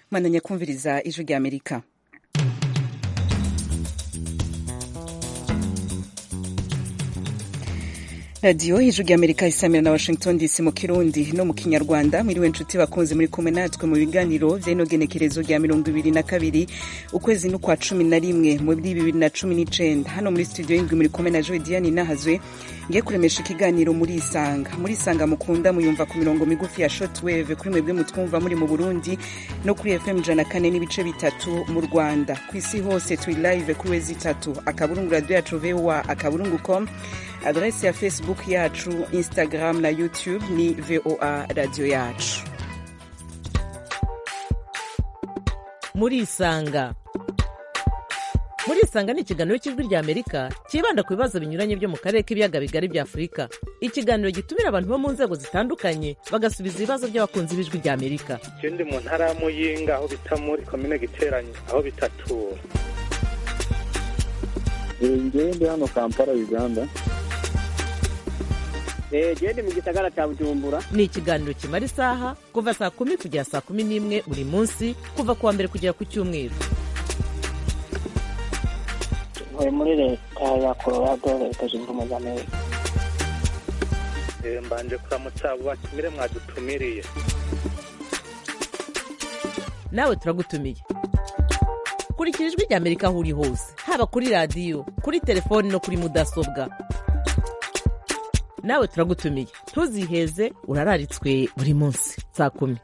Mwananya kumviriza ijwi rya Amerika. Radio ijwi rya Amerika isamira na Washington DC mu Kirundi no mu Kinyarwanda. Mwiriwe nshuti bakunze muri kumwe natwe mu biganiro vy'inogenekerezo rya 2022 ukwezi n'ukwa 11 mu 2019. Hano muri studio y'indwi muri kumwe na Joy Diane Nahazwe ngiye kuremesha ikiganiro muri Isanga mukunda muyumva ku mirongo migufi ya shortwave kuri mwebwe mutwumva muri mu Burundi no kuri FM 104 n'ibice bitatu mu Rwanda. Kwisi hose turi live kuri wezi 3 akaburungu radio yacu VOA@akaburungu.com. Adresi ya Facebook yacu, Instagram na YouTube ni VOA Radio yacu. Muri Isanga ni ikiganiro cy'ijwi rya Amerika kibanda ku bibazo binyuranye byo mu karere k'ibiyaga bigari bya Afurika. Ikiganiro gitumira abantu bo mu nzego zitandukanye bagasubiza ibibazo by'abakunzi b'ijwi rya Amerika. Ndi mu ntara ya Muyinga aho bita muri komine Giteranyi aho bitatura. Ndi hano Kampala, Uganda. Jende mu gisagara cya Bujumbura. Ni ikiganiro kimara isaha kuva saa 10 kugera saa 11 buri munsi kuva kuwa mbere kugera ku cyumweru. Ntuye muri leta ya Colorado, leta zunze ubumwe za Amerika. Mbanje kuramutsa abo batumire mwadutumiriye. Nawe turagutumiye. Kurikira ijwi rya Amerika aho uri hose, haba kuri radio, kuri telefone no kuri mudasobwa. Nawe turagutumiye. Ntuziheze, urararitswe buri munsi saa 10.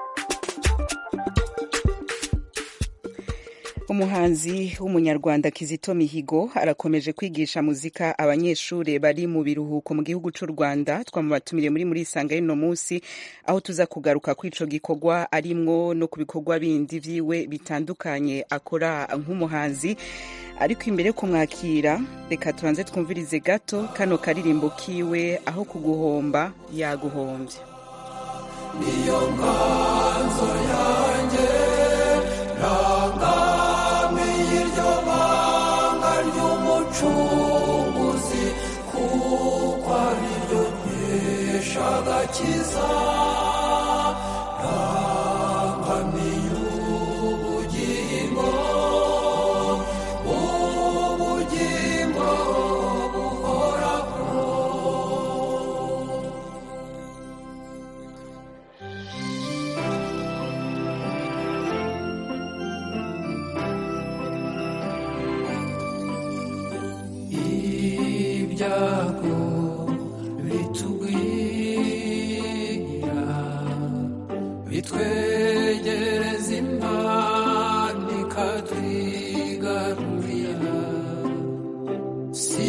Umuhanzi w'umunyarwanda Kizito Mihigo arakomeje kwigisha muzika abanyeshure bari mu biruhuko mu gihugu cy'u Rwanda. Twamubatumire muri Isanga y'ino munsi aho tuza kugaruka kwico gikorwa arimwo no kubikorwa bindi vyiwe bitandukanye akora nk'umuhanzi. Ariko imbere kumwakira reka tubanze twumvirize gato kano karirimbo kiwe aho kuguhomba yaguhombye. Niyo nganzo yanjye nangami y'iryo banga ry'umucunguzi kuko ariryo nkesha agakiza nangami y'ubugingo ibyago bitugwira bitwegereza Imana ikatwigarurira si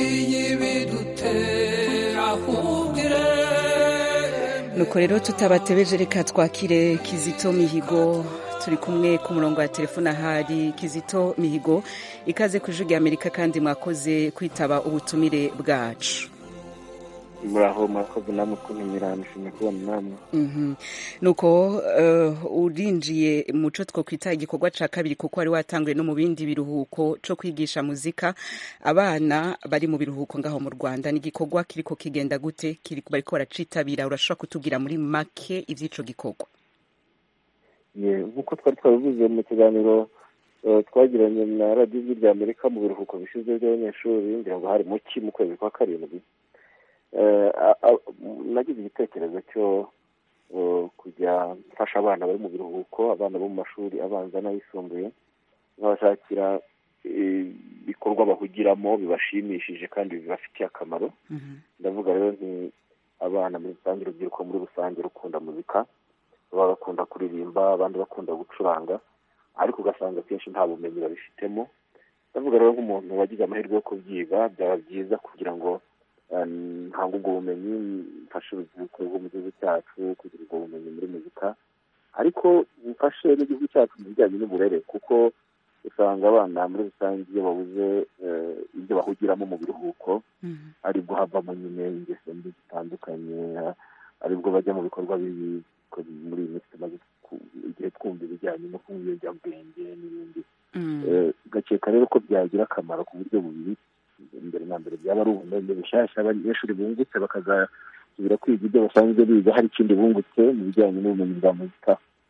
y'ibidutera ahubwo irembe. Nuko rero tutabatebeje reka twakire Kizito Mihigo. Turi kumwe ku murongo wa telefone ahari. Kizito Mihigo, ikaze ku ijwi rya Amerika kandi mwakoze kwitaba ubutumire bwacu. Murakoze namwe kuntumira, nishimiye kubona namwe. Nuko urinjiye muco two kwita igikorwa ca kabiri kuko wari watanguye no mu bindi biruhuko co kwigisha muzika abana bari mu biruhuko ngaho mu Rwanda. Ni igikorwa kiriko kigenda gute? Bariko baracitabira? Urashobora kutubwira muri make ivy'ico gikorwa? Nk'uko twari twabivuze mu kiganiro twagiranye na Radio y'ijwi rya Amerika mu biruhuko bishize by'abanyeshuri, ngira ngo hari mu kwezi kwa karindwi, nagize igitekerezo cyo kujya mfasha abana bari mu biruhuko, abana bo mu mashuri abanza n'ayisumbuye, nkabashakira ibikorwa bahugiramo bibashimishije kandi bibafitiye akamaro. Ndavuga rero nti abana muri rusange, urubyiruko muri rusange rukunda muzika, baba bakunda kuririmba, abandi bakunda gucuranga, ariko ugasanga kenshi nta bumenyi babifitemo. Ndavuga rero nk'umuntu wagize amahirwe yo kubyiga, byaba byiza kugira ngo ntange ubwo bumenyi, mfashe urubyiruko rwo mu gihugu cyacu kugira ubwo bumenyi muri muzika, ariko mfashe n'igihugu cyacu mu bijyanye n'uburere, kuko usanga abana muri rusange iyo babuze ibyo bahugiramo mu biruhuko aribwo havamo nyine ingeso mbi zitandukanye, aribwo bajya mu bikorwa bibi. Muri iyi minsi tumaze igihe twumva ibijyanye no kunywa ibiyobyabwenge n'ibindi, gakeka rero ko byagira akamaro ku buryo bubiri. Mbere na mbere byaba ari ubumenyi bushyashya abanyeshuri bungutse bakazasubira kwiga ibyo basanzwe biga, hari ikindi bungutse mu bijyanye n'ubumenyi bwa muzika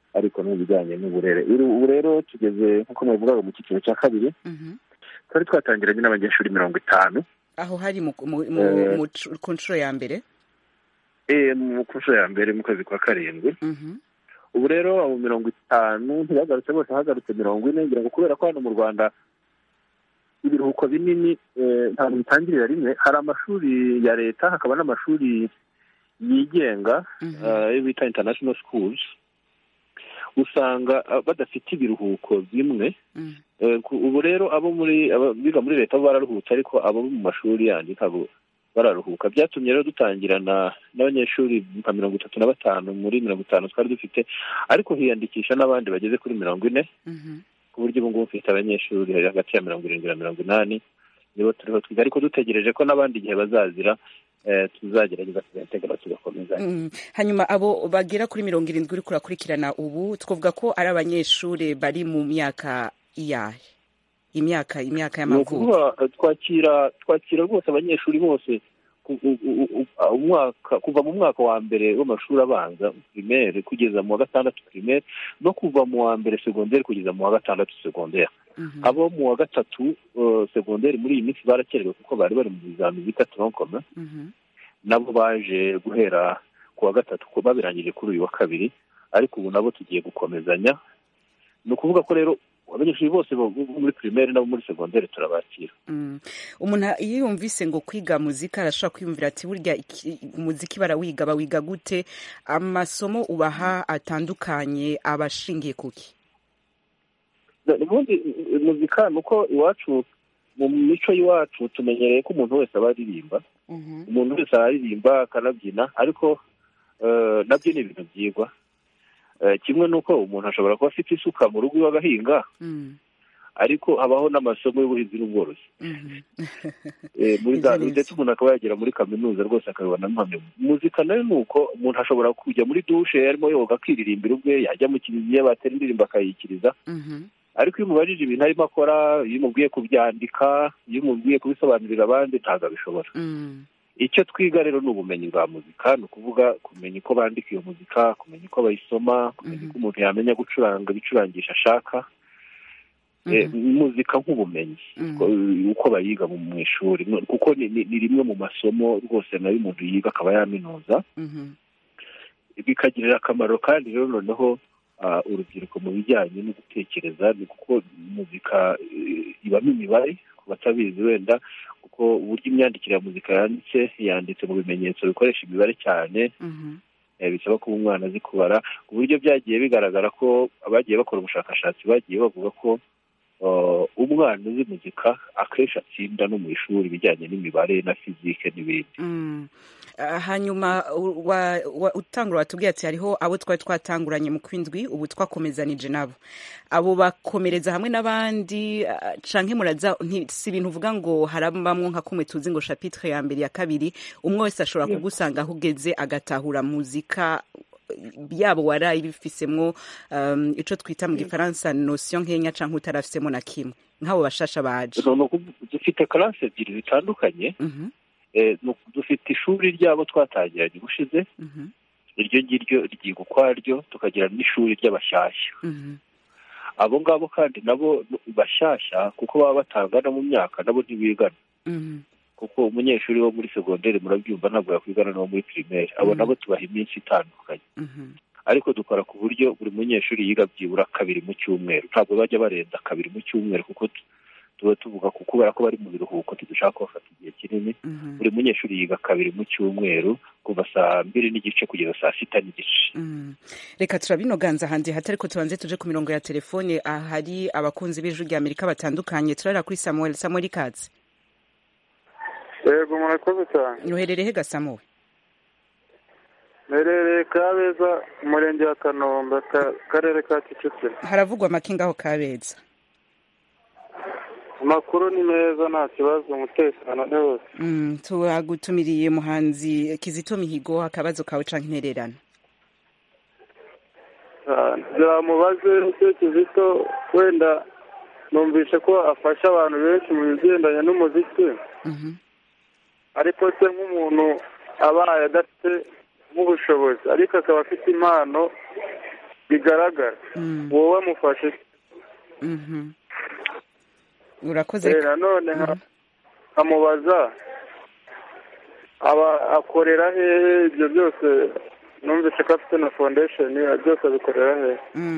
ariko no mu bijyanye n'uburere. Ubu rero tugeze nk'uko mubivugaga mu cyiciro cya kabiri, twari twatangiranye n'abanyeshuri 50. aho hari ku nshuro ya mbere ku nshuro ya mbere mu kwezi kwa karindwi. ubu rero abo 50 ntibagarutse bose, hagarutse 40, ngira ngo kubera ko hano mu Rwanda ibiruhuko binini ntabwo bitangirira rimwe. Hari amashuri ya leta, hakaba n'amashuri yigenga bita international schools, usanga badafite ibiruhuko bimwe. ubu rero biga muri leta bararuhutse, ariko abo mu mashuri yandi ntabwo bararuhuka. Byatumye rero dutangirana n'abanyeshuri nka 35 muri 50 twari dufite, ariko hiyandikisha n'abandi bageze kuri 40, ku buryo ubu ngubu mfite abanyeshuri hagati ya 70 na 80 nibo turiho twiga, ariko dutegereje ko n'abandi igihe bazazira tuzagerageza tugategura tugakomeza. Hanyuma abo bagera kuri 70 uri kurakurikirana ubu twavuga ko ari abanyeshuri bari mu myaka iyahe? imyaka y'amavuko? Twakira rwose abanyeshuri bose kuva mu mwaka wa mbere w'amashuri abanza primaire kugeza mu wa gatandatu primaire, no kuva mu wa mbere secondaire kugeza mu wa gatandatu secondaire. abo mu wa gatatu secondaire muri iyi minsi barakerewe kuko bari mu bizamini bita tronc commun, nabo baje guhera ku wa gatatu ko babirangije kuri uyu wa kabiri, ariko ubu nabo tugiye gukomezanya. Ni ukuvuga ko rero abanyeshuri bose muri primaire nabo muri secondaire turabakira. Umuntu iyo yumvise ngo kwiga muzika arashobora kwiyumvira ati burya umuziki bawiga gute? Amasomo ubaha atandukanye abashingiye kuki? Ubundi muzika nuko iwacu mu mico y'iwacu tumenyereye ko umuntu wese aba aririmba, umuntu wese aririmba akanabyina, ariko nabyo ni ibintu byigwa. Kimwe nuko umuntu ashobora kuba afite isuka mu rugo iwe agahinga, ariko habaho n'amasomo y'ubuhinzi n'ubworozi. Ndetse umuntu akaba yagera muri kaminuza rwose akabibona impamya. Muzika nayo ni uko umuntu ashobora kujya muri dushe arimo yoga akiririmbira ubwe, yajya mu kiliziya batera indirimbo akayikiriza, ariko iyo umubajije ibintu arimo akora, iyo umubwiye kubyandika, iyo umubwiye kubisobanurira abandi ntabwo abishobora. Icyo twiga rero ni ubumenyi bwa muzika, ni ukuvuga kumenya uko bandika iyo muzika, kumenya uko bayisoma, kumenya uko umuntu yamenya gucuranga ibicurangisha ashaka. Muzika nk'ubumenyi uko bayiga mu ishuri, kuko ni rimwe mu masomo rwose nayo umuntu yiga akaba yaminuza, bikagirira akamaro kandi rero noneho urubyiruko mu bijyanye no gutekereza, ni kuko muzika ibamo imibare ku batabizi wenda, kuko uburyo imyandikire ya muzika yanditse mu bimenyetso bikoresha imibare cyane. Bisaba ko umwana azi kubara, ku buryo byagiye bigaragara ko abagiye bakora ubushakashatsi bagiye bavuga ko umwana uzi muzika akenshi atsinda no mu ishuri ibijyanye n'imibare na fizike n'ibindi. Hanyuma utangura watubwiye ati hariho abo twari twatanguranye mu kwindwi, ubu twakomezanije nabo. Abo bakomereza hamwe n'abandi canke muraza si ibintu uvuga ngo harabamwo nka kumwe tuzi ngo chapitre ya mbere ya kabiri, umwe wese ashobora kugusanga aho ugeze agatahura muzika yabo waraye bifisemwo ico twita mu gifaransa notion nkenya canke utarafisemo na kimwe, nk'abo bashasha baje. Dufite classe ebyiri zitandukanye. Dufite ishuri ryabo twatangiranye ubushize, iryo ngiryo ryiga ukwaryo, tukagira n'ishuri ry'abashyashya. Abo ngabo kandi nabo bashyashya kuko baba batangana mu myaka, nabo ntibigana, kuko umunyeshuri wo muri secondaire murabyumva ntabwo yakwigana n'uwo muri primaire. Abo nabo tubaha iminsi itandukanye, ariko dukora ku buryo buri munyeshuri yiga byibura 2 mu cyumweru, ntabwo bajya barenza 2 mu cyumweru, kuko tuba tuvuga ko kubera ko bari mu biruhuko tudushaka kubafata igihe kinini. Buri munyeshuri yiga 2 mu cyumweru kuva saa 2:30 kugeza saa 6:30. Reka turabinoganza handi hatari ko tubanze tuje ku mirongo ya telefone. Ahari abakunzi b'Ijwi ry'Amerika batandukanye. Turara kuri Samuel Katz. Yego murakoze cyane. Uherereye he Samuel? Merere Kabeza, umurenge wa Kanombe, karere ka Kicukiro. Haravugwa makinga aho Kabeza? Amakuru ni meza, nta kibazo, umutekano ni wose. Tugutumiriye muhanzi Kizito Mihigo, akabazo kawe canke intererano? Mubaze icyo Kizito, wenda numvishe ko afasha abantu benshi mu bigendanye n'umuziki, ariko se nk'umuntu abaye adafite nk'ubushobozi ariko akaba afite impano bigaragara wowe mufashe urakoze nanone nkamubaza akorera hehe ibyo byose numvise ko afite na foundation byose abikorera hehe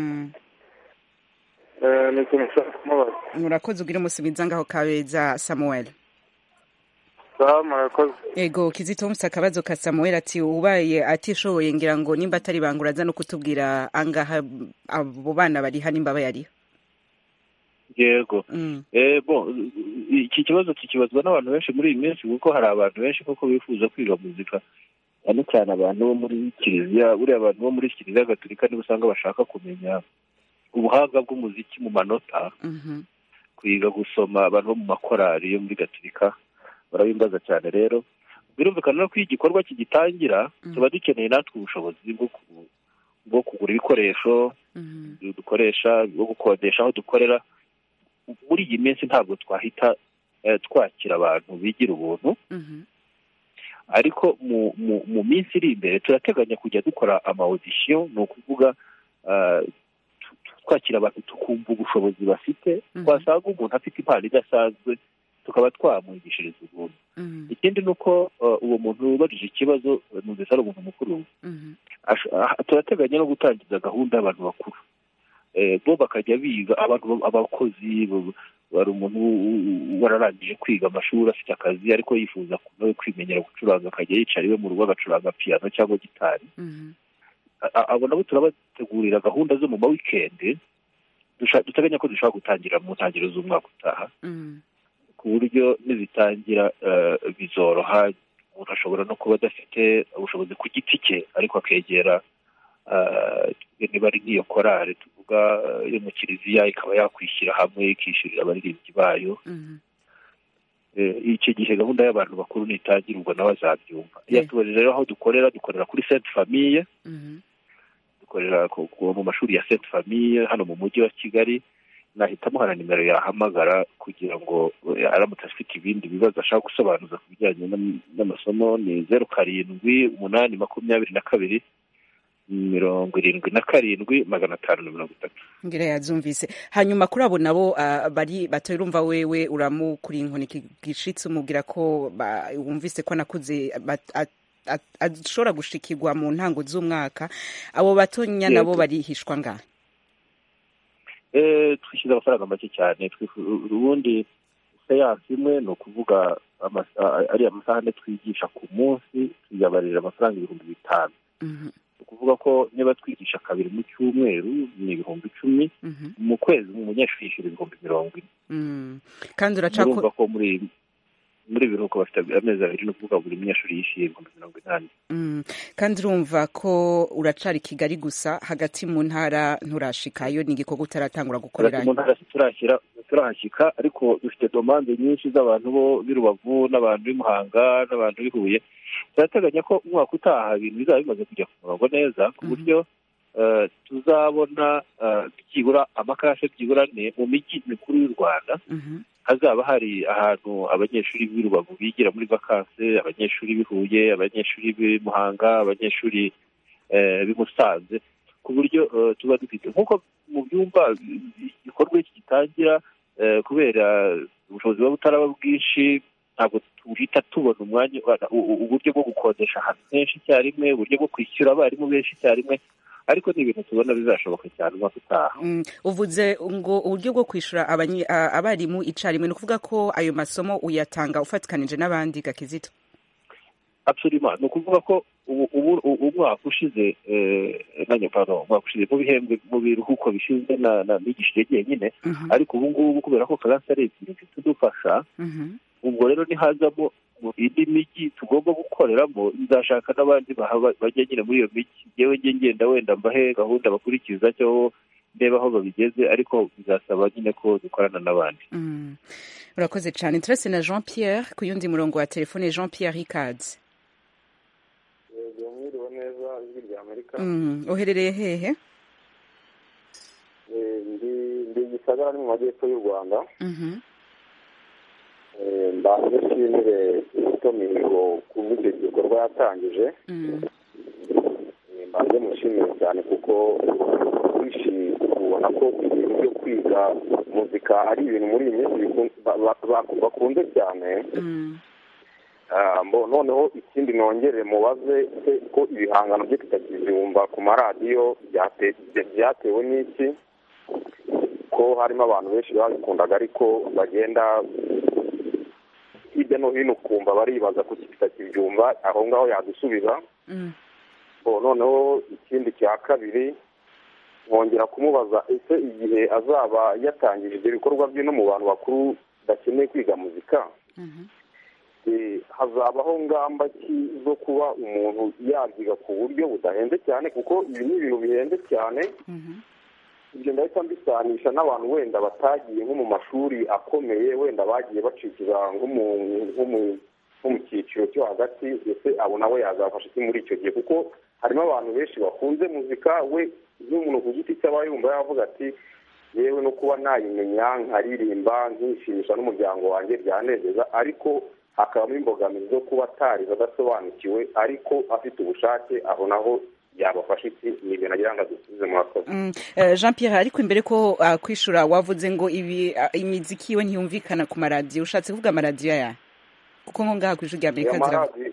ni ikintu ushaka kumubaza urakoze ugira umusubiza ngaho Kabeza Samuel murakoze ego Kizito Musa akabazo ka Samuel ati ubaye atishoboye ngira ngo nimba atari banguraza no kutubwira angaha abo bana bari hano imba bayari yego iki kibazo kikibazwa n'abantu benshi muri iyi minsi kuko hari abantu benshi koko bifuza kwiga muzika cyane cyane abantu bo muri kiliziya buriya abantu bo muri kiliziya gatolika nibo usanga bashaka kumenya ubuhanga bw'umuziki mu manota kwiga gusoma abantu bo mu makorari yo muri gatolika barabimbaza cyane rero birumvikana ko igikorwa kigitangira tuba dukeneye natwe ubushobozi bwo kugura ibikoresho dukoresha bwo gukodesha aho dukorera muri iyi minsi ntabwo twahita twakira abantu bigira ubuntu ariko mu minsi iri imbere turateganya kujya dukora ama-audition ni ukuvuga twakira abantu tukumva ubushobozi bafite twasanga umuntu afite impano idasanzwe tukaba twamwigishiriza ubuntu ikindi ni uko uwo muntu ubajije ikibazo numvise ari umuntu mukuru turateganya no gutangiza gahunda y'abantu bakuru bo bakajya biga abakozi bari umuntu wararangije kwiga amashuri afite akazi ariko yifuza nawe kwimenyera gucuranga akajya yicara iwe mu rugo agacuranga piano cyangwa gitari abo nabo turabategurira gahunda zo mu ma weekend duteganya ko dushobora gutangira mu ntangiriro z'umwaka utaha ku buryo nibitangira bizoroha umuntu ashobora no kuba adafite ubushobozi ku giti cye ariko akegera niba ari nk'iyo korari tuvuga yo mu kiliziya ikaba yakwishyira hamwe ikishyurira abaririmbyi bayo icyo gihe gahunda y'abantu bakuru nitangira ubwo nawe azabyumva yatubajije rero aho dukorera kuri Sainte Famille dukorera mu mashuri ya Sainte Famille hano mu mujyi wa Kigali nahitamo hana nimero yahamagara kugira ngo aramutse afite ibindi bibazo ashaka gusobanuza ku bijyanye n'amasomo ni 078822 77,530 ngira yazumvise hanyuma kuri abo nabo bari batorumva wewe uramukuri inkoni gishitse umubwira ko wumvise ko nakuze ashobora gushikirwa mu ntango z'umwaka abo batonya nabo barihishwa ngaha twishyuza amafaranga make cyane ubundi seansi imwe ni ukuvuga ari amasaha ane twigisha ku munsi tuyabarira amafaranga 5,000 ni ukuvuga ko niba twigisha kabiri mu cyumweru ni 10,010 mu kwezi umunyeshuri yishyura 20,000 kandi uracako ko muri biruhuko bafite amezi 2 ni ukuvuga buri munyeshuri yishyuye 80,000 kandi urumva ko uracari Kigali gusa hagati mu ntara nturashikayo ni igikorwa utaratangura gukorera mu ntara turahashyika ariko dufite domande nyinshi z'abantu bo b'Rubavu n'abantu b'Imuhanga n'abantu b'ihuye turateganya ko umwaka utaha ibintu bizaba bimaze kujya ku murongo neza ku buryo tuzabona byibura amakashe byibura mu mijyi mikuru y'u Rwanda hazaba hari ahantu abanyeshuri b'Irubavu bigira muri vakanse abanyeshuri b'ihuye abanyeshuri b'Imuhanga abanyeshuri b'Musanze ku buryo tuba dufite nk'uko mu byumba igikorwa iki gitangira kubera ubushobozi buba butaraba bwinshi ntabwo tuhita tubona umwanya uburyo bwo gukodesha ahantu henshi icyarimwe uburyo bwo kwishyura abarimu benshi icyarimwe ariko ni ibintu tubona bizashoboka cyane umwaka utaha uvuze ngo uburyo bwo kwishyura abarimu icyarimwe ni ukuvuga ko ayo masomo uyatanga ufatikanije n'abandi Gakizito absolument ni ukuvuga ko umwaka ushize umwaka ushize mu bihembwe mu biruhuko bishinzwe n'igishije jyenyine ariko ubu ngubu kubera ko Faransa ari ikintu tudufasha ubwo rero nihazamo mu indi mijyi tugomba gukoreramo nzashaka n'abandi bajya nyine muri iyo mijyi yewe ngenda wenda mbahe gahunda bakurikiza cyo ndeba aho babigeze ariko bizasaba nyine ko dukorana n'abandi urakoze cyane turetse na Jean Pierre ku yundi murongo wa telefone Jean Pierre Ricard mwiriwe neza ijwi rya Amerika uherereye hehe ndi Gisagara ni mu majyepfo y'u Rwanda mbanje nshimire Kizito Mihigo ku bw'icyo gikorwa yatangije mbanje muze mushimire cyane kuko wishimiye kubona ko ibintu byo kwiga muzika ari ibintu muri iyi minsi bakunze cyane. Noneho ikindi nongere mubaze ko ibihangano bye tutakibyumva ku maradiyo byatewe n'iki, ko harimo abantu benshi babikundaga ariko bagenda hirya no hino ukumva baribaza kuki tutakibyumva, aho ngaho yadusubiza. Noneho ikindi cya kabiri nkongera kumubaza ese igihe azaba yatangije ibyo bikorwa bye no mu bantu bakuru bakeneye kwiga muzika, hazabaho ngamba ki zo kuba umuntu yabyiga ku buryo budahenze cyane, kuko ibi ni ibintu bihenze cyane. Ibyo ndahita mbisanisha n'abantu wenda batagiye nko mu mashuri akomeye, wenda bagiye bacikira nko mu cyiciro cyo hagati, ese abo nawe yazafasha iki muri icyo gihe? Kuko harimo abantu benshi bakunze muzika, we nk'umuntu ku giti cye aba yumva yavuga ati yewe no kuba nayimenya nkaririmba nkishimisha n'umuryango wanjye byanezeza, ariko hakabamo imbogamizi zo kuba atariza adasobanukiwe ariko afite ubushake, aho naho yabafasha iki? ni ibintu agira ngo adusubize murakoze. Jean Pierre, ariko imbere ko kwishura wavuze ngo imiziki iwe ntiyumvikana ku maradiyo, ushatse kuvuga amaradiyo aya? Kuko nko ngaha ku ijwi rya Amerika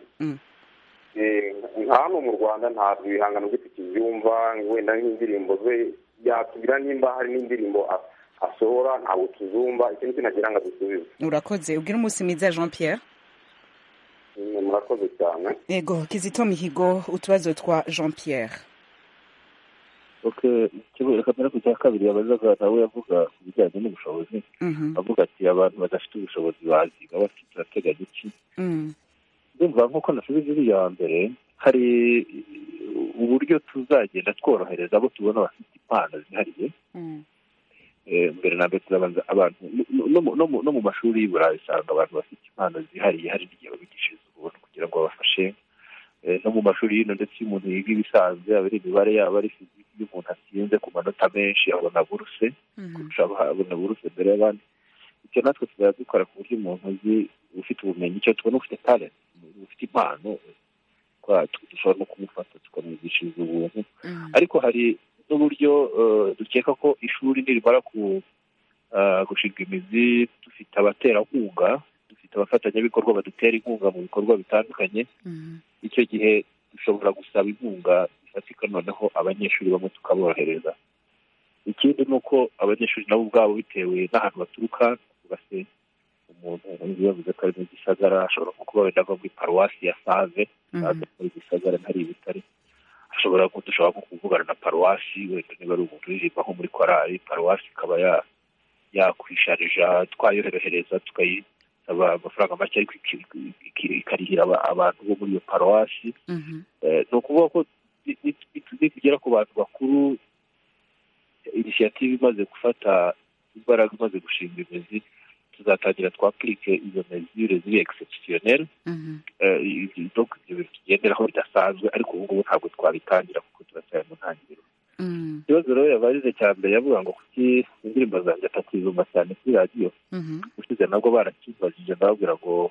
nka hano mu Rwanda ntabwo ibihangano bye tukibyumva, wenda nk'indirimbo ze yatubwira nimba hari n'indirimbo asohora ntabwo tuzumva. Icyo nicyo nagira ngo adusubize. Urakoze, ubwira umunsi mwiza Jean Pierre. Murakoze cyane. Yego, Kizito Mihigo, utubazo twa Jean Pierre. Kamera ku cya kabiri yabazaga nawe yavuga ku bijyanye n'ubushobozi, avuga ati abantu badafite ubushobozi baziga bafite turateganya iki? Ndumva nk'uko nasubiza iriya mbere, hari uburyo tuzagenda tworohereza abo tubona bafite impano zihariye. Mbere na mbere turabanza abantu no mu mashuri y'Iburayi usanga abantu bafite impano zihariye, hari n'igihe babigishiriza ubuntu kugira ngo babafashe. No mu mashuri y'ino ndetse iyo umuntu yiga ibisanzwe, yaba ari imibare yaba ari fiziki, iyo umuntu atsinze ku manota menshi abona buruse, kurusha abona buruse mbere y'abandi. Icyo natwe tuzajya dukora ku buryo umuntu uzi ufite ubumenyi, icyo tubona ufite talent, ufite impano, dushobora no kumufata tukamwigishiriza ubuntu. Ariko hari n'uburyo dukeka ko ishuri nirimara gushinga imizi, dufite abaterankunga, dufite abafatanyabikorwa badutera inkunga mu bikorwa bitandukanye. Icyo gihe dushobora gusaba inkunga ifatika, noneho abanyeshuri bamwe tukaborohereza. Ikindi ni uko abanyeshuri nabo ubwabo bitewe n'ahantu baturuka, base umuntu yavuze ko ari mu Gisagara, ashobora kuba wenda ava muri paruwasi ya Save, muri Gisagara ntari ibitare, dushobora kuvugana na paruwasi, wenda niba ari umuntu uririmba nko muri korali, paruwasi ikaba yakwisharija, twayohereza tukayisaba amafaranga make ariko ikarihira abantu bo muri iyo paruwasi. Ni ukuvuga ko nitugera ku bantu bakuru, inisiyative imaze gufata imbaraga, imaze gushinga imizi, tuzatangira twapurike izo mesure ziri exceptionnel. Ibyo bintu tugenderaho bidasanzwe, ariko ubu ngubu ntabwo twabitangira kuko turacyari mu ntangiriro. Ikibazo rero yabagize cya mbere yavuga ngo kuki indirimbo zanjye atakizumva cyane kuri radiyo, ushize nabwo barakibajije, ndababwira ngo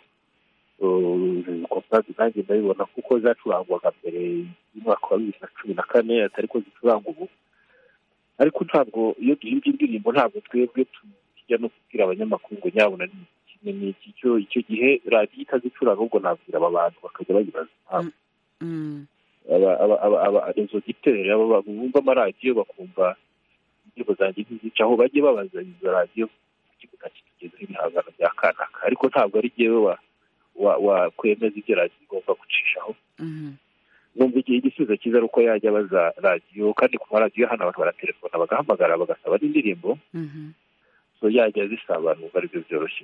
kompazi nanjye ndabibona kuko zacurangwaga mbere y'umwaka wa 2014 atari ko zicuranga ubu. Ariko ntabwo iyo duhimbye indirimbo ntabwo twebwe tujya no kubwira abanyamakuru ngo nyabona ni iki. Icyo gihe radiyo itazicuranga, ubwo nabwira aba bantu bakajya bayibaza rezo giteri, abo bumva amaradiyo bakumva indirimbo zanjye ntizica, aho bajye babaza izo radiyo kukibuga kitugezeho ibihangano bya kanaka. Ariko ntabwo ari jyewe wakwemeza ibyo radiyo igomba gucishaho. Numva igihe igisubizo cyiza ari uko yajya abaza radiyo, kandi ku maradiyo hano abantu baratelefona bagahamagara bagasaba n'indirimbo, so yajya zisaba, numva aribyo byoroshye.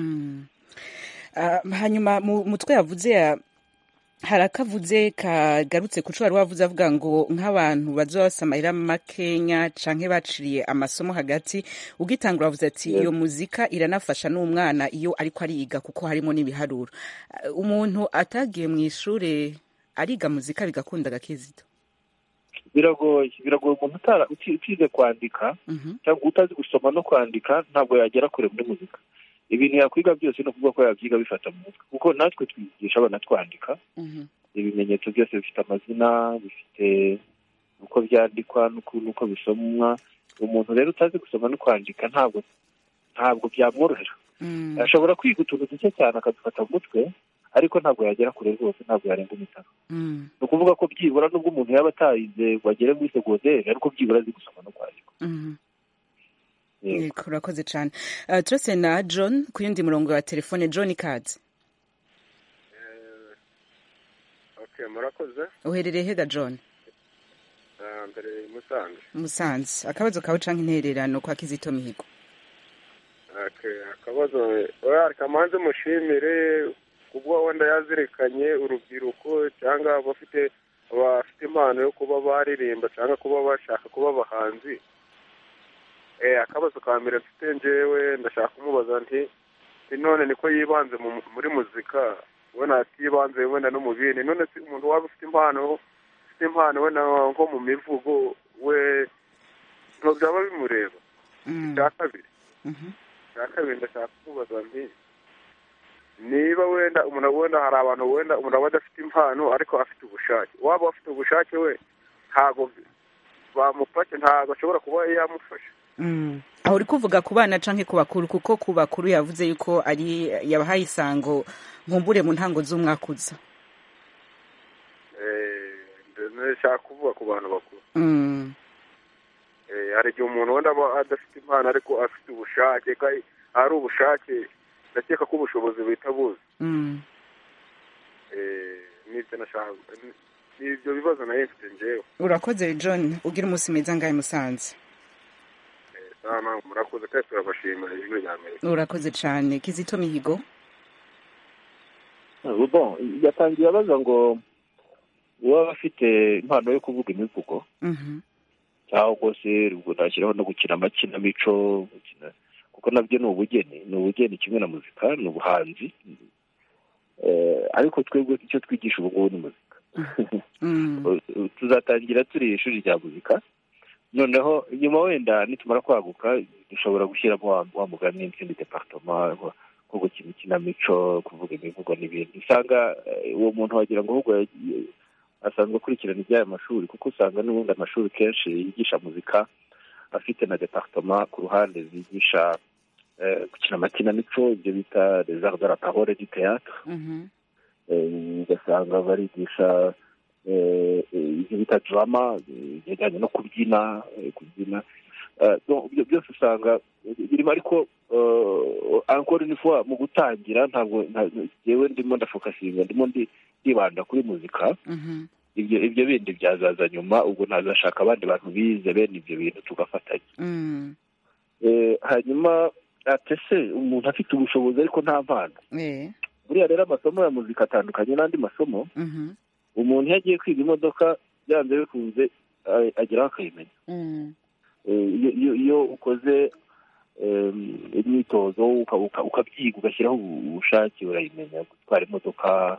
Hanyuma mu mutwe yavuze hari akavuze kagarutse ku cyo wari wavuze, avuga ngo nk'abantu bazoba basamarira makenya canke baciriye amasomo hagati, ugitangura wavuze ati iyo muzika iranafasha n'umwana iyo ariko ariga kuko harimo n'ibiharuro. Umuntu atagiye mu ishure ariga muzika bigakunda Kizito? Biragoye umuntu utize kwandika cyangwa utazi gusoma no kwandika ntabwo yagera kure muri muzika. Ibintu yakwiga byose no kuvuga ko yabyiga bifata mu mutwe, kuko natwe twigisha abana twandika. Ibimenyetso byose bifite amazina, bifite uko byandikwa n'uko bisomwa. Umuntu rero utazi gusoma no kwandika ntabwo byamworohera. Ashobora kwiga utuntu duke cyane akadufata mu mutwe, ariko ntabwo yagera kure rwose, ntabwo yarenga imitaro. Ni ukuvuga ko byibura nubwo umuntu yaba atayize ngo agere muri segonderi, ariko byibura azi gusoma no kwandika. Urakoze cyane. Turase na John ku yundi murongo wa telefone. John ikaze. Murakoze. Uherereye hega John? Mbere Musanze. Musanze. Akabazo kawe canke intererano kwa Kizito Mihigo? Akabazo kamanze mushimire kubwo wenda yazirikanye urubyiruko cyangwa abafite impano yo kuba baririmba cyangwa kuba bashaka kuba abahanzi. Akabazo ka mbere mfite njyewe ndashaka kumubaza nti none niko yibanze muri muzika, wenda atibanze wenda no mu bindi, none si umuntu waba ufite impano wenda nko mu mivugo we ntabwo byaba bimureba. Icya kabiri ndashaka kumubaza nti niba wenda umuntu hari abantu wenda umuntu aba adafite impano ariko afite ubushake, waba afite ubushake we ntabwo bamufashe, ntabwo ashobora kuba yamufasha. Aho uri kuvuga ku bana canke ku bakuru? Kuko ku bakuru yavuze yuko ari yabahaye isango nkumbure mu ntango z'umwakuza. Ndashaka kuvuga ku bantu bakuru. Hari igihe umuntu wenda aba adafite impano ariko afite ubushake, ari ubushake ndakeka ko ubushobozi buhita buza. Nibyo nashaka, ibyo bibazo nayo mfite njyewe. Urakoze John, ugira umunsi mwiza ngahe Musanze. Murakoze kandi turabashimira ijwi rya Amerika. Urakoze cyane. Kizito Mihigo? Yatangiye abaza ngo uwaba afite impano yo kuvuga imivugo cyangwa se ugashyiraho no gukina amakinamico, kuko nabyo ni ubugeni kimwe na muzika, ni ubuhanzi. Ariko twebwe icyo twigisha ubu ngubu ni muzika. Tuzatangira turi ishuri rya muzika, noneho nyuma wenda nitumara kwaguka dushobora gushyiramo wa mugani n'izindi departement nko gukina ikinamico, kuvuga imivugo n'ibindi. Usanga uwo muntu wagira ngo ahubwo asanzwe akurikirana iby'aya mashuri, kuko usanga n'ubundi amashuri kenshi yigisha muzika afite na departement ku ruhande zigisha gukina amakinamico, ibyo bita les arts de la parole du théâtre. Ugasanga barigisha ibyo bita drama, bijyanye no kubyina. Byose usanga birimo, ariko encore une fois mu gutangira ntabwo yewe ndimo ndafokasinga, ndimo ndibanda kuri muzika. Ibyo bindi byazaza nyuma, ubwo nazashaka abandi bantu bize bene ibyo bintu tugafatanya. Hanyuma atese umuntu afite ubushobozi ariko nta mpano, buriya rero amasomo ya muzika atandukanye n'andi masomo. Umuntu iyo agiye kwiga imodoka byanze bikunze ageraho akayimenya. Iyo ukoze imyitozo ukabyiga ugashyiraho ubushake urayimenya gutwara imodoka.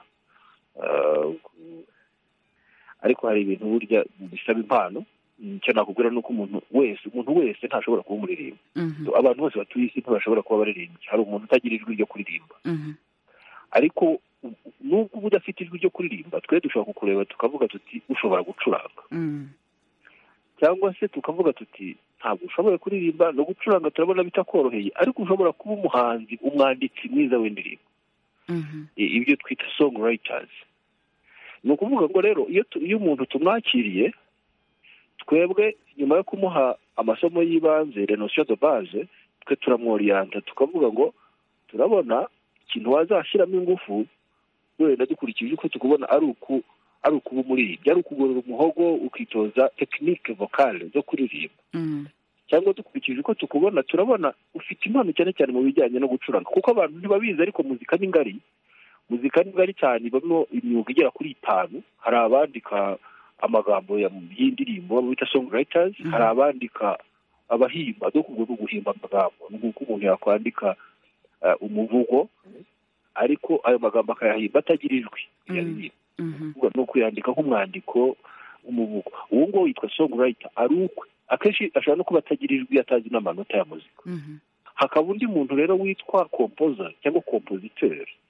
Ariko hari ibintu burya bisaba impano. Icyo nakubwira ni uko umuntu wese ntashobora kuba umuririmba. Abantu bose batuye isi ntibashobora kuba baririmbyi. Hari umuntu utagira ijwi ryo kuririmba. Ariko nubwo uba udafite ijwi ryo kuririmba, twe dushobora kukureba tukavuga tuti ushobora gucuranga, cyangwa se tukavuga tuti ntabwo ushoboye kuririmba, no gucuranga turabona bitakoroheye, ariko ushobora kuba umuhanzi, umwanditsi mwiza w'indirimbo. Ibyo twita songwriters. Ni ukuvuga ngo rero iyo umuntu tumwakiriye, twebwe nyuma yo kumuha amasomo y'ibanze, les notions de base, twe turamworiyanta tukavuga ngo turabona ikintu wazashyiramo ingufu wenda dukurikije uko tukubona ari ukuba umuririmbyi, ari ukugorora umuhogo ukitoza tekinike vocale zo kuririmba. Cyangwa dukurikije uko tukubona turabona ufite impano cyane cyane mu bijyanye no gucuranga, kuko abantu ntibabizi ariko muzika ni ngari cyane, ibamo imyuga igera kuri 5. Hari abandika amagambo y'indirimbo bita songwriters, hari abandika abahimba do guhimba amagambo, nk'uko umuntu yakwandika umuvugo ariko ayo magambo akayahimba atagira ijwi. No kuyandika nk'umwandiko umuvugo, uwo ngo yitwa songwriter. Arukwe akenshi ashobora no kuba atagira ijwi, atazi n'amanota ya muzika. Hakaba undi muntu rero witwa composer cyangwa compositeur.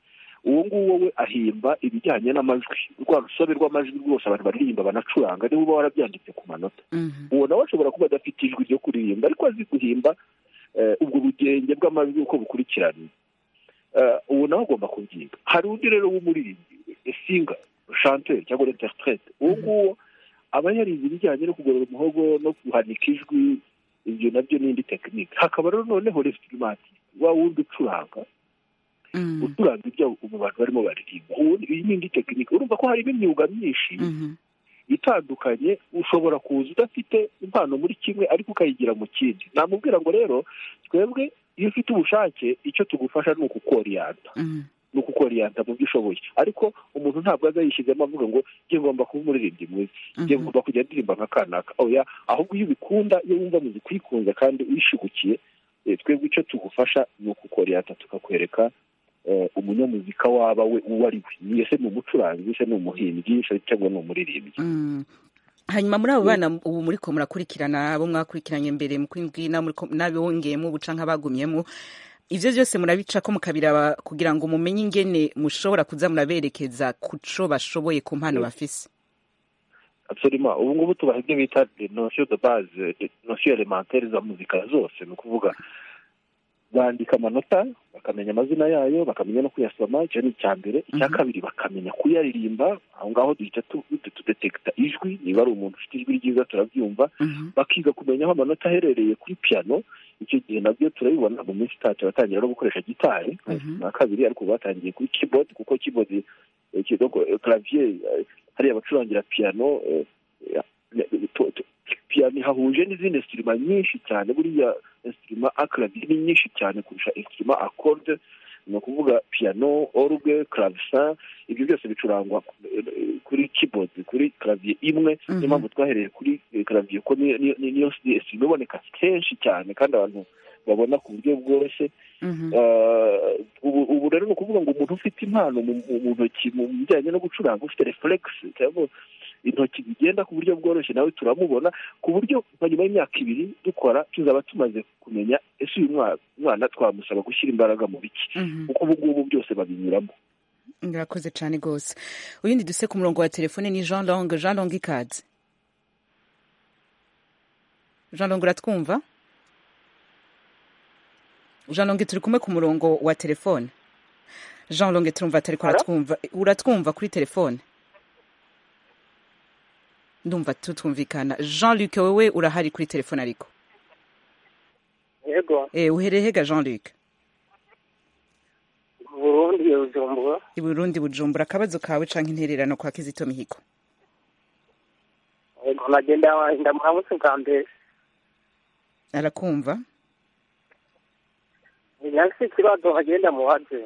uwo nguwo we ahimba ibijyanye n'amajwi, rwa rusobe rw'amajwi rwose abantu baririmba banacuranga niba uba warabyanditse ku manota. Uwo nawe ashobora kuba adafite ijwi ryo kuririmba ariko azi guhimba ubwo bugenge bw'amajwi uko bukurikirana. Uwo nawe agomba kubyiga. Hari undi rero w'umuririmbyi, singa, chanteur cyangwa interprete, uwo nguwo aba yarize ibijyanye no kugorora umuhogo no guhanika ijwi, ibyo nabyo n'indi tekinike. Hakaba rero noneho l'instrumentiste, wa wundi ucuranga ibyo mu bantu barimo baririmba. Iyi n'indi tekinike. Urumva ko harimo imyuga myinshi itandukanye, ushobora kuza udafite impano muri kimwe ariko ukayigira mu kindi. Namubwira ngo rero twebwe iyo ufite ubushake icyo tugufasha ni ukukoriyanta, ni ukukoriyanta mu byo ushoboye. Ariko umuntu ntabwo aza yishyizemo avuga ngo njye ngomba kuba umuririmbyi mwiza, njye ngomba kujya ndirimba nka kanaka. Oya, ahubwo iyo ubikunda, iyo wumva muzika uyikunze kandi uyishigukiye, twebwe icyo tugufasha ni ukukoriyanta, tukakwereka umunyamuzika waba we uwo ari we, ese ni umucuranzi, ese ni umuhimbyi, cyangwa ni umuririmbyi. Hanyuma muri abo bana ubu muri ko murakurikirana, abo mwakurikiranye mbere mu kwindwi n'abongeyemo ubu canke abagumyemo, ivyo byose murabica ko mukabiraba kugira ngo mumenye ingene mushobora kuza muraberekeza kuco bashoboye ku mpano bafise? Absolument. Ubu ngubu tubaha ibyo bita notion de base, notion élémentaire za muzika zose. Ni ukuvuga bandika amanota, bakamenya amazina yayo, bakamenya no kuyasoma. Icyo ni icya mbere. Icya kabiri bakamenya kuyaririmba. Aho ngaho duhita tudetekta ijwi, niba ari umuntu ufite ijwi ryiza turabyumva. Bakiga kumenya aho amanota aherereye kuri piano. Icyo gihe nabyo turabibona mu minsi itatu batangira no gukoresha gitari na kabiri, ariko batangiye kuri keyboard, kuko keyboard clavier hariya bacurangira piano. Piano hahuje n'izindi instrument nyinshi cyane. Buriya instrument a clavier ni nyinshi cyane kurusha instrument a corde. Ni ukuvuga piano, orgue, clavecin, ibyo byose bicurangwa kuri keyboard, kuri clavier imwe. Niyo mpamvu twahereye kuri clavier ko niyo instrument iboneka kenshi cyane kandi abantu babona ku buryo bworoshye. Ubu rero ni ukuvuga ngo umuntu ufite impano mu ntoki mu bijyanye no gucuranga, ufite reflex cyangwa intoki zigenda ku buryo bworoshye, nawe turamubona ku buryo nyuma y'imyaka 2 dukora tuzaba tumaze kumenya ese uyu mwana twamusaba gushyira imbaraga mu biki, kuko ubu ngubu byose babinyuramo. Murakoze cyane gose. Uyindi duse ku murongo wa telefone ni Jean Long. Jean Long, ikaze. Jean Long, uratwumva? Jean Long, turi kumwe ku murongo wa telefone. Jean Long, turumva atariko aratwumva. Uratwumva kuri telefone? Ndumva tutumvikana. Jean-Luc, wewe urahari kuri telefone ariko? Yego. Uherehega Jean-Luc? Burundi Bujumbura. Burundi Bujumbura. Akabazo kawe canke intererano kwa Kizito Mihigo? Yego, nagenda ndamuramutse bwa mbere. Arakumva? Nyansi kibazo agenda muwaje.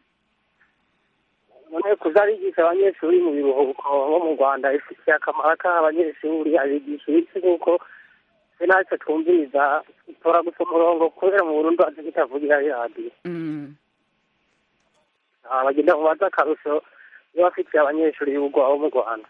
None kuzarigisha abanyeshuri mu biruhuko bo mu Rwanda ifite akamaro k'abanyeshuri, abigisha iki kuko ntacyo twumviriza tora gusa umurongo kubera mu Burundi azitavugira yadi. Bagenda mubaza akarusho iyo bafite abanyeshuri b'ubwo mu Rwanda.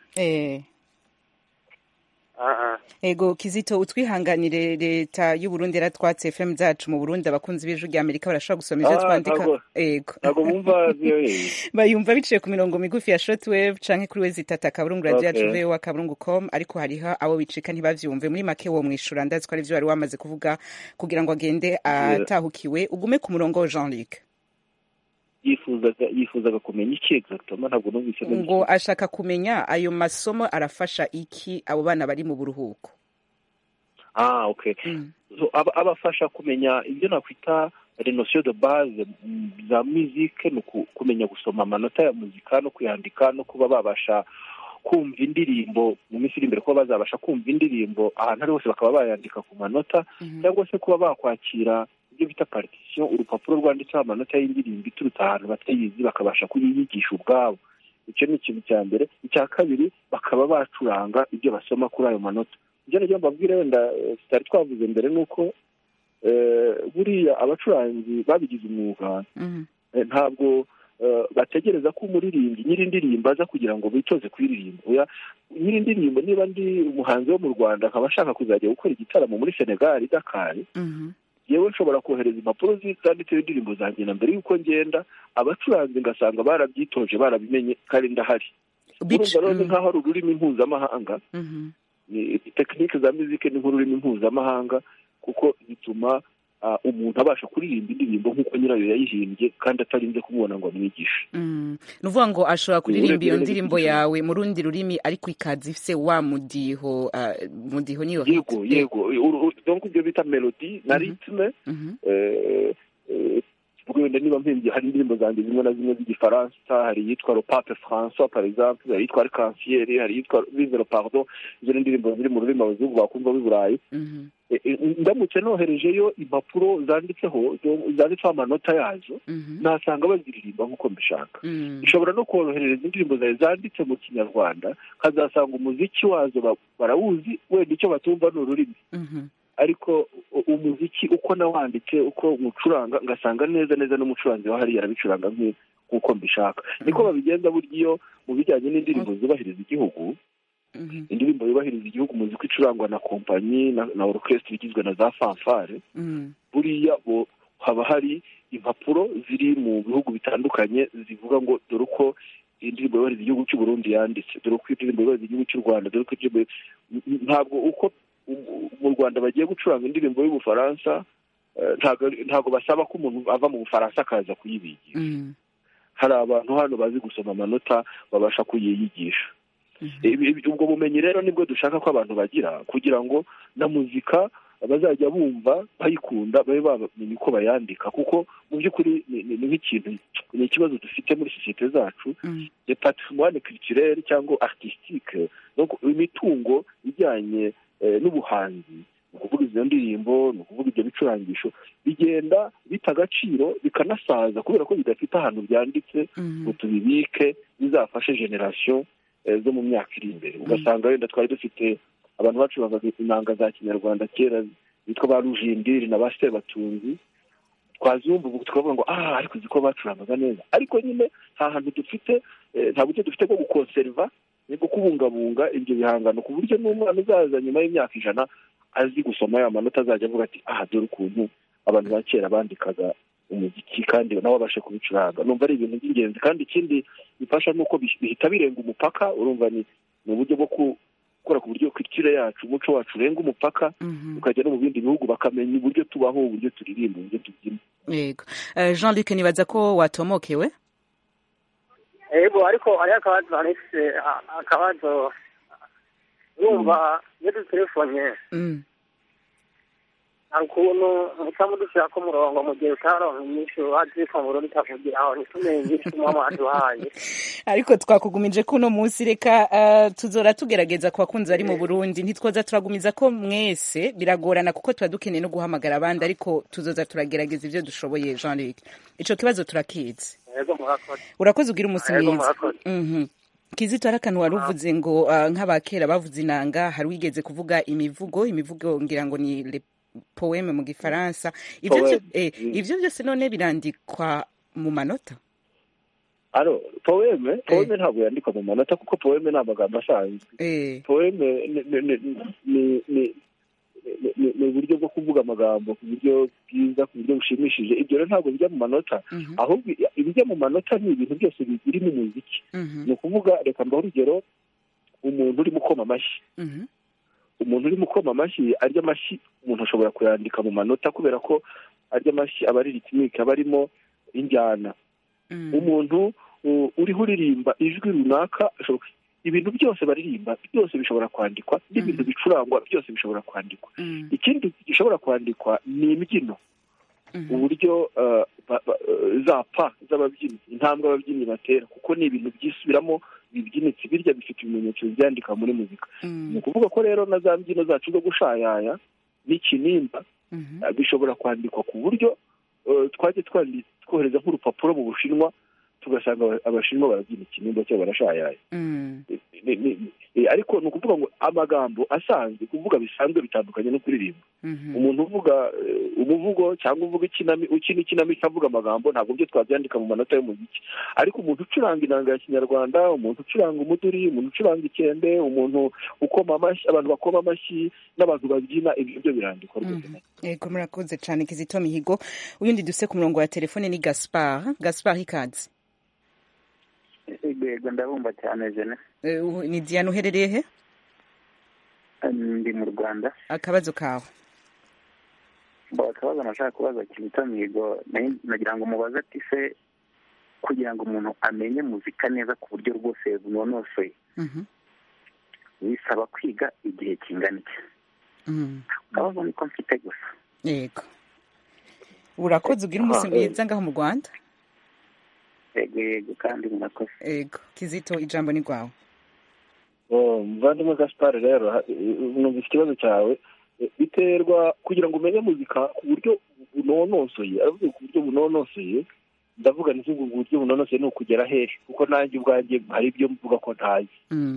Ego Kizito, utwihanganire leta y'u Burundi yaratwatse FM zacu mu Burundi, abakunzi b'ijwi rya Amerika barashobora gusoma ivyo twandika. Ego. Ntabwo bumva bayumva biciye ku mirongo migufi ya shortwave canke kuri wezitata kaburungu radio yacu wa kaburungu.com, ariko hariho abo bicika ntibavyumve. Muri make wo mwishura ndazi ko ari vyo wari wamaze kuvuga kugira ngo agende atahukiwe. Ugume ku murongo Jean-Luc. yifuzaga kumenya iki exactement, ntabwo numvise ngo ashaka kumenya ayo masomo arafasha iki abo bana bari mu buruhuko. Okay. So abafasha kumenya ibyo nakwita les notions de base za musique, no kumenya gusoma amanota ya muzika no kuyandika no kuba babasha kumva indirimbo mu minsi iri imbere, ko bazabasha kumva indirimbo ahantu ari hose bakaba bayandika ku manota, cyangwa se kuba bakwakira ibyo bita partition, urupapuro rwanditseho amanota y'indirimbo iturutse ahantu batayizi bakabasha kuyiyigisha ubwabo. Icyo ni ikintu cya mbere. Icya kabiri bakaba bacuranga ibyo basoma kuri ayo manota. Ibyo nabyo mbabwire wenda tutari twavuze mbere nuko buriya abacuranzi babigize umwuga ntabwo bategereza ko umuririmbyi nyir'indirimbo aza kugira ngo bitoze kuririmba. Nyir'indirimbo niba ndi umuhanzi wo mu Rwanda nkaba ashaka kuzajya gukora igitaramo muri Senegal, Dakar, yewe nshobora kohereza impapuro zanditseho indirimbo zanjye na mbere y'uko ngenda abacuranzi ngasanga barabyitoje barabimenye kandi ndahari urumva rero ni nk'aho ari ururimi mpuzamahanga tekinike za muzike ni nk'ururimi mpuzamahanga kuko zituma umuntu abasha kuririmba indirimbo nk'uko nyirayo yayihimbye kandi atarinze kumubona ngo amwigishe. Ni ukuvuga ngo ashobora kuririmba iyo ndirimbo yawe mu rundi rurimi ariko ikaza ifise wa mudiho niyo yego donc ibyo bita melody na rythme wenda niba mpimbye hari indirimbo zanjye zimwe na zimwe z'igifaransa hari iyitwa le pape François par exemple hari iyitwa arc-en-ciel hari iyitwa vive le pardon izo ndirimbo ziri mu rurimi abazungu bakumva b'i Burayi. Ndamutse noherejeyo impapuro zanditseho amanota yazo nasanga baziririmba nk'uko mbishaka. Ishobora no korohereza indirimbo zawe zanditse mu kinyarwanda kazasanga umuziki wazo barawuzi wenda icyo batumva ni ururimi ariko umuziki uko nawanditse uko mucuranga ngasanga neza n'umucuranzi wa hariya arabicuranga nk'uko mbishaka. Niko babigenza burya iyo mu bijyanye n'indirimbo zubahiriza igihugu. Indirimbo yubahiriza igihugu muziki icurangwa na kompanyi na orchestre igizwe na za fanfare buriya haba hari impapuro ziri mu bihugu bitandukanye zivuga ngo dore uko indirimbo yubahiriza igihugu cy'u Burundi yanditse, dore uko indirimbo yubahiriza igihugu cy'u Rwanda, dore uko ntabwo uko mu Rwanda bagiye gucuranga indirimbo y'Ubufaransa ntabwo basaba ko umuntu ava mu Bufaransa akaza kuyibigisha. Hari abantu hano bazi gusoma amanota babasha kuyiyigisha. Ubwo bumenyi rero nibwo dushaka ko abantu bagira kugira ngo na muzika bazajya bumva bayikunda babe bamenye uko bayandika kuko mu by'ukuri ni nk'ikintu ni ikibazo dufite muri sosiyete zacu de patrimoine culturel cyangwa artistique donc imitungo ijyanye n'ubuhanzi ni ukuvuga izo ndirimbo ni ukuvuga ibyo bicurangisho bigenda bita agaciro bikanasaza kubera ko bidafite ahantu byanditse ngo tubibike bizafashe generation zo mu myaka iri imbere. Ugasanga wenda twari dufite abantu bacurangaga inanga za kinyarwanda kera bitwa ba Rujindiri na ba Sebatunzi twazumva ubu tukavuga ngo ariko ziko bacurangaga neza ariko nyine nta hantu dufite nta buryo dufite bwo gukonserva no kubungabunga ibyo bihangano ku buryo n'umwana uzaza nyuma y'imyaka 100 azi gusoma ya manota azajya avuga ati dore ukuntu abantu ba kera bandikaga umuziki kandi nawe abashe kubicuranga. Numva ari ibintu by'ingenzi kandi ikindi bifasha nuko bihita birenga umupaka. Urumva ni uburyo bwo gukora ku buryo culture yacu umuco wacu urenga umupaka ukajya no mu bindi bihugu bakamenya uburyo tubaho uburyo turirimba uburyo tubyina. Yego Jean-Luc nibaza ko watomokewe. Yego ariko ari akabazo urumva iyo dutelefone ukuntu mucamu dushaka umurongo mu gihe utaronka inyishu waziko mu rundi tavugira aho nitumenye inyishu mama aduhaye ariko twakugumije kuno munsi reka tuzora tugerageza kwa kunza ari mu Burundi ntitwoza turagumiza ko mwese biragorana kuko twadukeneye no guhamagara abandi ariko tuzoza turagerageza ivyo dushoboye. Jean-Luc ico kibazo turakizi. Yego murakoze. Urakoze ugira umunsi mwiza. Kizito arakanu waruvuze ngo nk'abakera bavuze inanga hari wigeze kuvuga imivugo ngira ngo ni poeme mu gifaransa ivyo byose none birandikwa mu manota. Poeme ntabwo yandikwa mu manota kuko poeme ni amagambo asanzwe. Poeme ni uburyo bwo kuvuga amagambo ku buryo bwiza ku buryo bushimishije. Ibyo rero ntabwo bijya mu manota ahubwo ibijya mu manota ni ibintu byose biri mu muziki. Ni ukuvuga reka mbaho urugero umuntu uri gukoma amashyi. Umuntu uri gukoma amashyi arya amashyi umuntu ashobora kuyandika mu manota kubera ko arya amashyi aba ari rythmique aba arimo injyana. Umuntu uriho uririmba ijwi runaka ibintu byose baririmba byose bishobora kwandikwa n'ibintu bicurangwa byose bishobora kwandikwa. Ikindi gishobora kwandikwa ni imbyino uburyo z'ababyinnyi intambwe ababyinnyi batera kuko ni ibintu byisubiramo bibyinitse birya bifite ibimenyetso byandika muri muzika. Ni ukuvuga ko rero na za mbyino zacu zo gushayaya n'ikinimba bishobora kwandikwa ku buryo twajya twohereza nk'urupapuro mu Bushinwa tugasanga abashinwa barabyina ikinimba cyo barashayaya. ariko ni ukuvuga ngo amagambo asanzwe kuvuga bisanzwe bitandukanye no kuririmba. Umuntu uvuga umuvugo cyangwa uvuga ukina ikinamico avuga amagambo ntabwo byo twabyandika mu manota y'umuziki, ariko umuntu ucuranga inanga ya kinyarwanda, umuntu ucuranga umuduri, umuntu ucuranga ikembe, umuntu ukoma amashyi, abantu bakoma amashyi n'abantu babyina, ibyo byo birandikwa rwose. Yego murakoze cyane Kizito Mihigo. Uyundi duse ku murongo wa telefone ni Gaspard ikaze. Yego ndabumva cyane jene. Ni Diane uherereye he? Ndi mu Rwanda. Akabazo kawe? Akabazo nashaka kubaza Kizito Mihigo, nagira ngo mubaze ati se kugira ngo umuntu amenye muzika neza ku buryo rwose bunonosoye bisaba kwiga igihe kingana iki? Akabazo niko mfite gusa. Yego urakoze, ugira umunsi mwiza ngaho mu Rwanda. Yego kandi murakoze. Yego Kizito, ijambo ni rwawe. Muvandimwe Gaspard, rero numvise ikibazo cyawe. Biterwa kugira ngo umenye muzika ku buryo bunonosoye, aravuga ku buryo bunonosoye, ndavuga nti ubwo buryo bunonosoye ni ukugera hehe, kuko nanjye ubwanjye hari ibyo mvuga ko ntazi.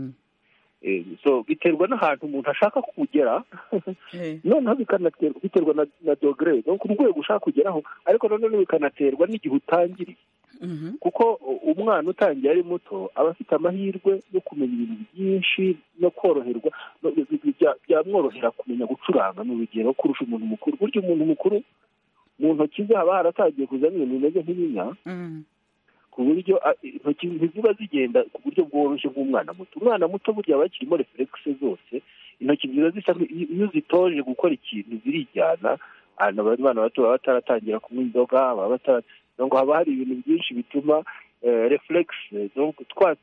So biterwa n'ahantu umuntu ashaka kugera, noneho biterwa na dogere no ku rwego ushaka kugeraho, ariko noneho bikanaterwa n'igihe utangiriye. Kuko umwana utangiye ari muto aba afite amahirwe yo kumenya ibintu byinshi no koroherwa, byamworohera kumenya gucuranga n'urugero kurusha umuntu mukuru. Burya umuntu mukuru mu ntoki ze haba haratangiye kuzamo ibintu bimeze nk'ibinya, ku buryo intoki ntiziba zigenda ku buryo bworoshye nk'umwana muto. Umwana muto burya aba akirimo reflekise zose, intoki ziba zisa, iyo uzitoje gukora ikintu zirijyana. Abana bato baba bataratangira kunywa inzoga, ngo haba hari ibintu byinshi bituma reflekise, twa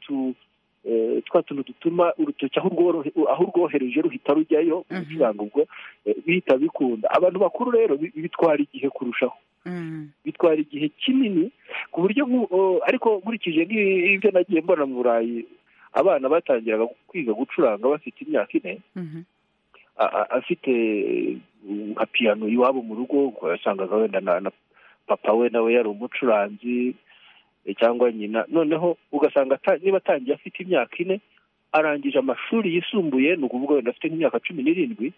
tuntu dutuma urutoki aho urwohereje ruhita rujyayo gucuranga, ubwo bihita bikunda. Abantu bakuru rero bitwara igihe kurushaho, bitwara igihe kinini ku buryo ariko nkurikije n'ibyo nagiye mbona mu Burayi, abana batangiraga kwiga gucuranga bafite imyaka 4, afite nka piyano iwabo mu rugo, wasangaga wenda na papa we nawe yari umucuranzi cyangwa nyina. Noneho ugasanga niba atangiye afite imyaka 4, arangije amashuri yisumbuye, ni ukuvuga wenda afite nk'imyaka 17,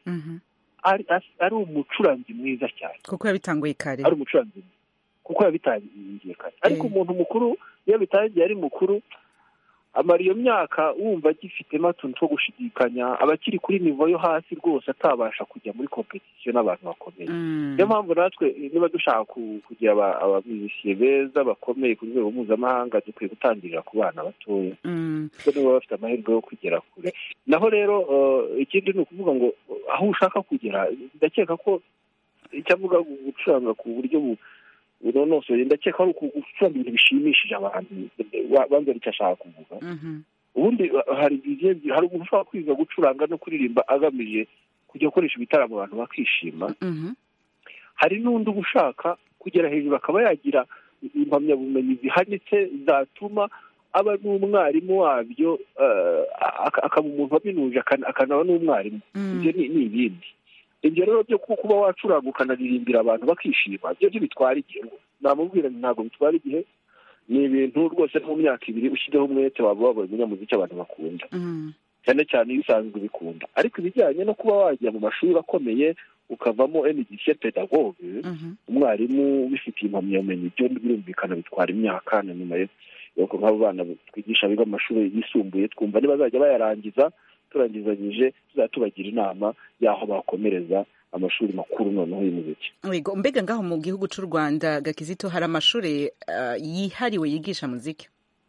ari umucuranzi mwiza cyane, kuko yabitanguye kare. Ari umucuranzi kuko yabitangiye kare. Ariko umuntu mukuru iyo bitangiye ari mukuru, amara iyo myaka wumva agifitemo utuntu two gushidikanya, aba akiri kuri nivo yo hasi rwose, atabasha kujya muri kompetisiyo n'abantu bakomeye. Niyo mpamvu natwe niba dushaka kugira abamizisiye beza bakomeye ku rwego mpuzamahanga, dukwiye gutangirira ku bana batoya, kuko nibo baba bafite amahirwe yo kugera kure. Naho rero ikindi ni ukuvuga ngo aho ushaka kugera, ndakeka ko icyo avuga gucuranga ku buryo bunonosoye, ndakeka ari gucuranga ibintu bishimishije abantu, banza icyo ashaka kuvuga. Ubundi hari umuntu ushobora kwiga gucuranga no kuririmba agamije kujya gukoresha ibitaramo abantu bakishima. Hari n'undi uba ushaka kugera hejuru akaba yagira impamyabumenyi zihanitse zatuma aba n'umwarimu wabyo, akaba umuntu waminuje akanaba n'umwarimu. Ibyo ni ibindi. Ibyo rero byo kuba wacuranga ukanaririmbira abantu bakishima, byo bitwara igihe. Namubwira ntabwo bitwara igihe, ni ibintu rwose mu myaka 2 ushyizeho umwete waba wabonye umunyamuziki abantu bakunda, cyane cyane iyo usanzwe ubikunda. Ariko ibijyanye no kuba wajya mu mashuri akomeye ukavamo MDC pedagogue, umwarimu ubifitiye impamyabumenyi, byo birumvikana bitwara imyaka. Na nyuma yuko nk'abo bana twigisha biga mu mashuri yisumbuye, twumva nibazajya bayarangiza, turangizanyije tuzatubagira inama y'aho bakomereza amashuri makuru noneho y'umuziki. Yego, mbega ngaho mu gihugu cy'u Rwanda Gakizito, hari amashuri yihariwe yigisha muziki?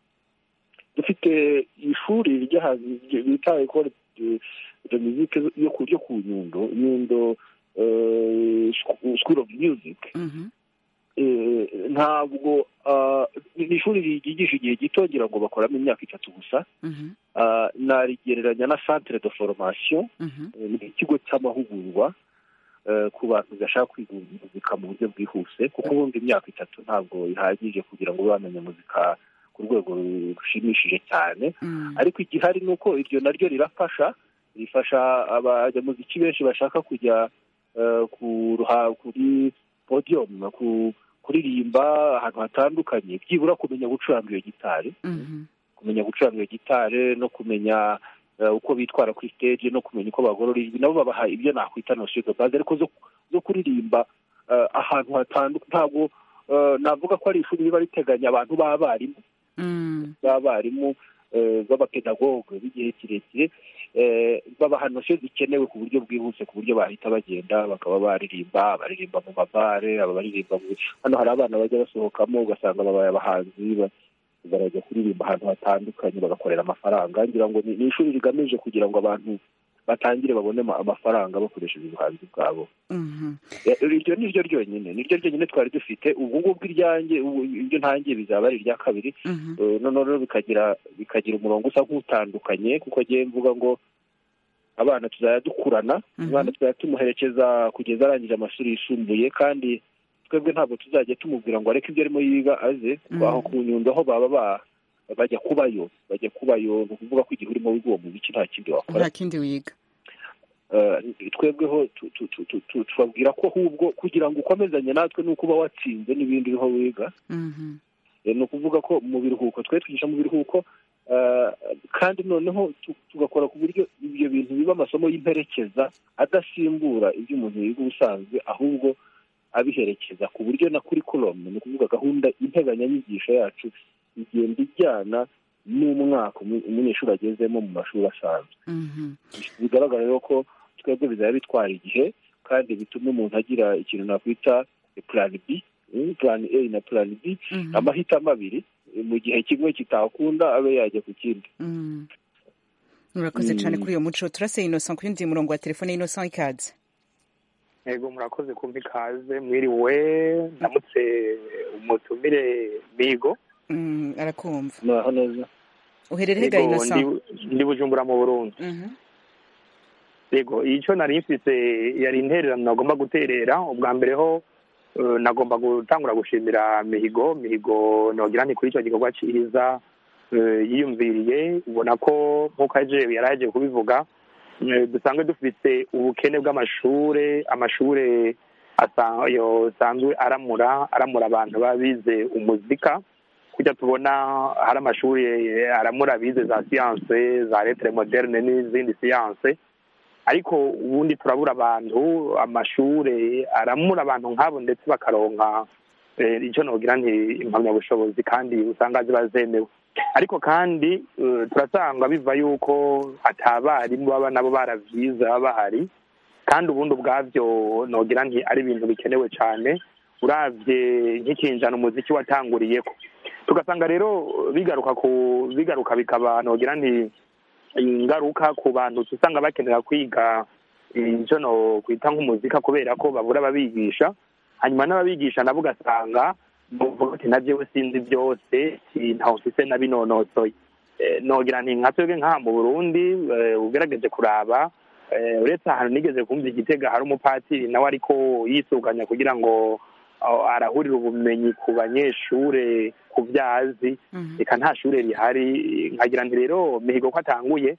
Dufite ishuri bita Ecole de Musique yo ku Nyundo, School of Music. Ntabwo ni ishuri ryigisha igihe gito, ngira ngo bakoramo imyaka 3 gusa. Narigereranya na centre de formation, ni ikigo cy'amahugurwa ku bantu bashaka kwiga muzika mu buryo bwihuse, kuko ubundi imyaka 3 ntabwo ihagije kugira ngo bamenye muzika ku rwego rushimishije cyane. Ariko igihari ni uko iryo naryo rifasha abanyamuziki benshi bashaka kujya kuri podium, kuririmba ahantu hatandukanye, byibura kumenya gucuranga iyo gitari. kumenya gucuranga gitare no kumenya uko bitwara kuri stage no kumenya uko bagorora ijwi, nabo babaha ibyo nakwita notion de base ariko zo kuririmba ahantu hatandukanye. Ntabwo navuga ko ari ishuri riba riteganya abantu b'abarimu b'abapedagoge b'igihe kirekire, babaha notion zikenewe ku buryo bwihuse, ku buryo bahita bagenda bakaba baririmba mu mabare, abaririmba hano hari abana bajya basohokamo ugasanga babaye abahanzi barajya kuririmba ahantu hatandukanye bagakorera amafaranga. ngira ngo ni ishuri rigamije kugira ngo abantu batangire babone amafaranga bakoresheje ubuhanzi bwabo. Iryo niryo ryonyine twari dufite. ubu ngubwo iryanjye ibyo ntangiye bizaba ari irya kabiri, noneho bikagira umurongo usa nk'utandukanye, kuko agiye mvuga ngo abana tuzajya dukurana, umwana tuzajya tumuherekeza kugeza arangije amashuri yisumbuye, kandi twebwe ntabwo tuzajya tumubwira ngo areke ibyo arimo yiga aze aho ku Nyundo aho baba bajya kubayo. Ni ukuvuga ko igihe urimo wiga uwo muziki nta kindi wakora, nta kindi wiga. twebweho tubabwira ko ahubwo kugira ngo ukomezanye natwe ni uko uba watsinze n'ibindi uriho wiga. ni ukuvuga ko mu biruhuko twigisha mu biruhuko, kandi noneho tugakora ku buryo ibyo bintu biba amasomo y'imperekeza adasimbura ibyo umuntu yiga ubusanzwe, ahubwo abiherekeza ku buryo na curriculum, ni ukuvuga gahunda y'integanyanyigisho yacu igenda ijyana n'umwaka umunyeshuri agezemo mu mashuri asanzwe. Bigaragara rero ko twebwe bizaba bitwara igihe, kandi bituma umuntu agira ikintu nakwita plan B, plan A na plan B, amahitamo abiri, mu gihe kimwe kitakunda abe yajya ku kindi. Murakoze cyane kuri iyo muco. Turase Innocent ku yundi murongo wa telefone. Innocent, ikaze. Yego, murakoze kumpa ikaze. Mwiriwe, ndamutse umutumire Migo. Arakumva. Naho neza. Uherereye ga Innocent? Ndi Bujumbura mu Burundi. Yego, icyo nari mfite yari intererano nagomba guterera. Ubwa mbere ho nagomba gutangura gushimira Mihigo nogira ni kuri icyo gikorwa cyiza yiyumviriye. Ubona ko nk'uko yaraje kubivuga, dusanzwe dufite ubukene amashuri asanzwe aramura abantu babize umuzika, kujya tubona hari amashuri aramura abize za siyanse, za lettre moderne n'izindi siyanse, ariko ubundi turabura abantu amashuri aramura abantu nk'abo ndetse bakaronka icyo nogira nti impamyabushobozi kandi usanga ziba zemewe. Ariko kandi turasanga biva yuko atabarimu baba nabo baravyize baba bahari, kandi ubundi ubwavyo nogira nti ari ibintu bikenewe cyane uravye nk'ikinjana umuziki watanguriyeko. Tugasanga rero bigaruka bikaba nogira nti ingaruka ku bantu usanga bakenera kwiga icyo no kwita nk'umuzika kubera ko babura ababigisha, hanyuma n'ababigisha nabo ugasanga bavuga ati nabyo sinzi byose, ntaho mfise nabinonosoye. Nogira nti nka twebwe nk'aha mu Burundi ugerageje kuraba, uretse ahantu nigeze kumva Igitega hari umupatiri nawe ariko yisuganya kugira ngo arahurira ubumenyi ku banyeshure ku byazi, reka nta shure rihari. Nkagira nti rero Mihigo ko atanguye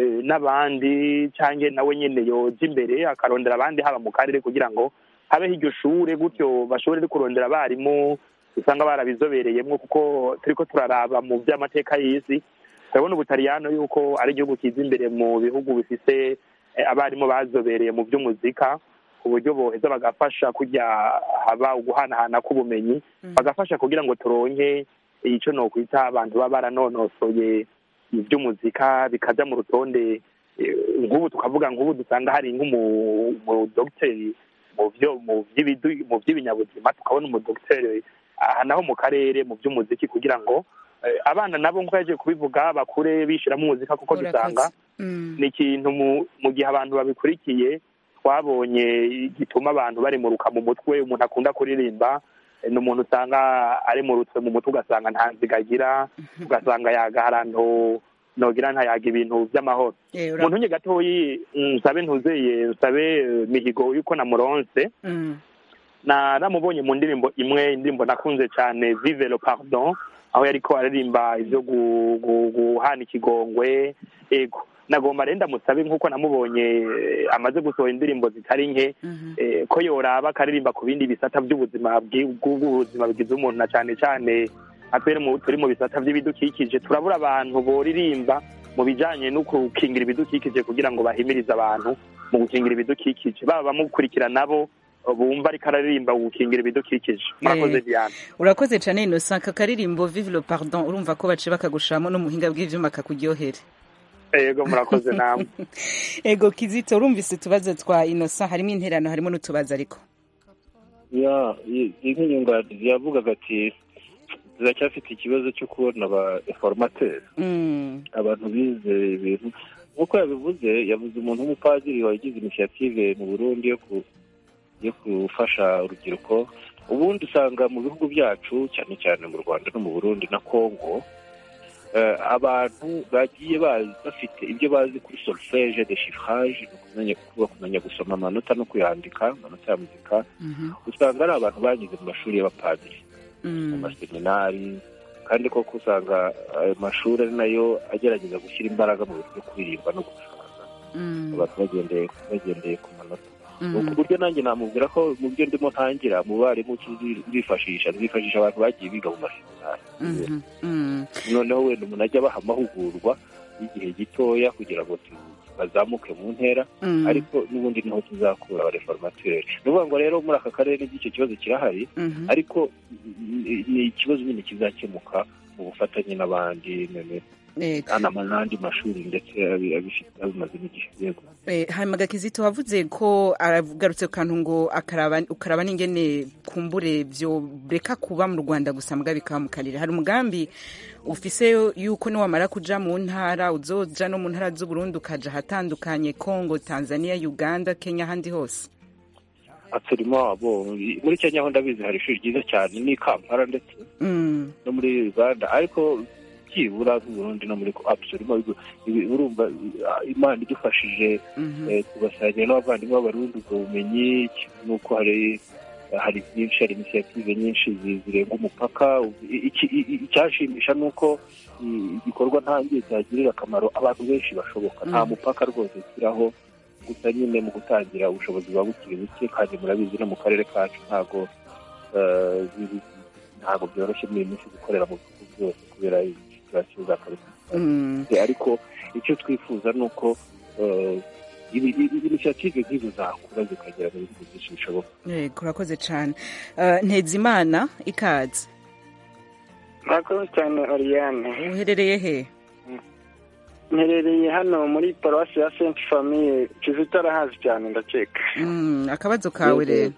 n'abandi canke nawe nyene yoja imbere akarondera abandi haba mu karere kugira ngo habeho iryo shure, gutyo bashobore kurondera abarimu usanga barabizobereyemwo, kuko turiko turaraba mu by'amateka y'isi turabona Ubutaliyano yuko ari igihugu kiza imbere mu bihugu bifise abarimu bazobereye mu by'umuzika, ku buryo boheza bagafasha kujya haba uguhanahana k'ubumenyi, bagafasha kugira ngo turonke icyo no kwita abantu baba baranonosoye iby'umuzika bikaja mu rutonde. Nk'ubu tukavuga nk'ubu dusanga hari nk'umudogiteri mu by'ibinyabuzima, tukabona umudogiteri aha naho mu karere mu by'umuziki, kugira ngo abana nabo nk'uko yaje kubivuga bakure bishiramo umuzika, kuko dusanga ni ikintu mu gihe abantu babikurikiye twabonye gituma abantu barimuruka mu mutwe. Umuntu akunda kuririmba ni umuntu usanga ari mu rutwe mu mutwe, ugasanga nta nziga agira, ugasanga yaga ahantu nogira ntayaga ibintu by'amahoro. Umuntu nye gatoyi nsabe Mihigo yuko namuronse, naramubonye mu indirimbo nakunze cyane, Vive le Pardon, aho yariko aririmba ivyo guhana ikigongwe. Ego nagomba renda musabe nk'uko namubonye amaze gusohora indirimbo zitari nke, ko yoraba akaririmba ku bindi bisata by'ubuzima bigize umuntu, na cyane cyane turi mu bisata by'ibidukikije turabura abantu boririmba mu bijyanye no gukingira ibidukikije kugira ngo bahimirize abantu mu gukingira ibidukikije baba bamukurikira nabo bumva ariko araririmba gukingira ibidukikije. Murakoze Diane. Urakoze cyane Innocent. Akaririmbo Vive le Pardon urumva ko bace bakagushiramo n'umuhinga bw'ivyuma kakuryohere. Ego murakoze namwe. Ego Kizito urumvise utubazo twa Innocent harimo interano harimo n'utubazo ariko. Ya ink'inyunganizi yavugaga ati ziracyafite ikibazo cyo kubona formateur abantu bize ibintu nk'uko yavuze umuntu w'umupadiri wagize initiative mu Burundi yo gufasha urubyiruko. Ubundi usanga mu bihugu byacu cyane cyane mu Rwanda no mu Burundi na Congo abantu bagiye bafite ibyo bazi kuri solfège de chiffrage kumenya gusoma amanota no kuyandika amanota ya muzika. Usanga ari abantu bagize mu mashuri y'abapadiri mu maseminari kandi koko usanga ayo mashuri ari nayo agerageza gushyira imbaraga mu bintu byo kuririmba no gucuranga abantu bagendeye ku manota. ku buryo nanjye namubwira ko mu byo ndimo ntangira mu barimu nzifashisha abantu bagiye biga mu maseminari noneho wenda umuntu ajya abaha amahugurwa y'igihe gitoya kugira ngo bazamuke mu ntera ariko n'ubundi niho tuzakura abareformateri. ni ukuvuga ngo rero muri aka karere n'icyo kibazo kirahari ariko ni ikibazo nyine kizakemuka mu bufatanye n'abandi n'andi mashuri ndetse abimaze n'igihe. Yego hanyuma Kizito wavuze ko aragarutse ku kantu ngo ukaraba n'ingene kumbure byo reka kuba mu Rwanda gusa mbwa bikaba mu karere. Hari umugambi ufise yuko niwamara kuja mu ntara uzoja no mu ntara z'Uburundi ukaja hatandukanye Congo, Tanzania, Uganda, Kenya handi hose? Absolument. Muri Kenya ho ndabizi hari ishuri ryiza cyane ni Kampala ndetse no muri Uganda ariko byibura Burundi no muri absolument urumva Imana idufashije tugasangira n'abavandimwe b'Abarundi ubwo bumenyi nuko hari byinshi, hari initiative nyinshi zirenga umupaka. Icyashimisha nuko igikorwa ntangiye cyagirira akamaro abantu benshi bashoboka. Nta mupaka rwose kiraho gusa nyine mu gutangira ubushobozi buba bukiri buke kandi murabizi no mu karere kacu ntago byoroshye muri iyi minsi gukorera mu bihugu byose kubera situasiyo za kabisa ariko icyo twifuza ni uko initiative nk'izo zakura zikagera mu bihugu byinshi bishoboka. Urakoze cyane. Ntezimana ikaze. Murakoze cyane Oriane. Uherereye he? Mperereye hano muri paruwasi ya Sainte Famille. Kizito arahazi cyane ndakeka. Akabazo kawe rero.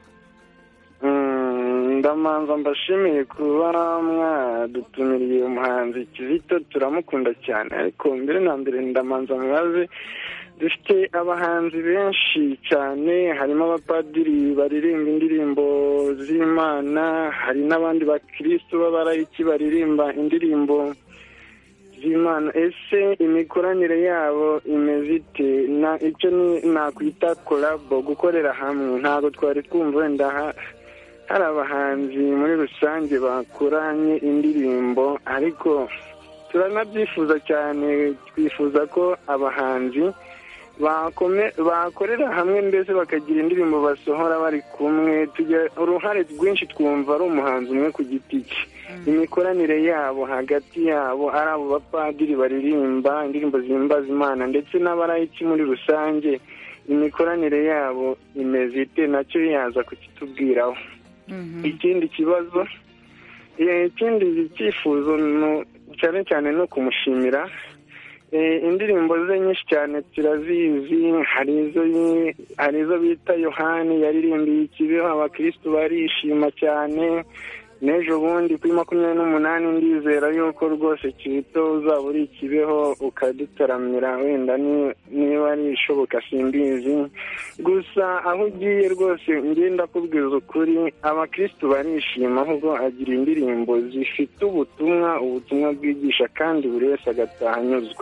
Ndamanza mbashimiye kuba mwadutumiriye umuhanzi Kizito, turamukunda cyane ariko mbere na mbere ndamanza mubaze dufite abahanzi benshi cyane, harimo abapadiri baririmba indirimbo z'Imana, hari n'abandi bakristo b'abarayiki baririmba indirimbo z'Imana. Ese imikoranire yabo imeze ite? Icyo nakwita kolabo, gukorera hamwe. Ntabwo twari twumva wenda hari abahanzi muri rusange bakoranye indirimbo ariko turanabyifuza cyane. Twifuza ko abahanzi bakorera hamwe mbese bakagira indirimbo basohora bari kumwe. Uruhare rwinshi twumva ari umuhanzi umwe ku giti cye. Imikoranire yabo hagati yabo ari abo bapadiri baririmba indirimbo zihimbaza Imana ndetse n'abarayiki muri rusange, imikoranire yabo imeze ite? Nacyo yaza kukitubwiraho. Ikindi kibazo, ikindi cyifuzo cyane cyane no kumushimira. Indirimbo ze nyinshi cyane turazizi, hari izo bita Yohani yaririmbiye ikibeho, abakristo barishima cyane. N'ejo bundi kuri 28 ndizera yuko rwose Kizito uzaba uri ikibeho ukadutaramira, wenda niba ari ishoboka simbizi. Gusa aho ugiye rwose ngenda kubwiza ukuri, abakristo barishima ahubwo agira indirimbo zifite ubutumwa bwigisha kandi buri wese agataha anyuzwe.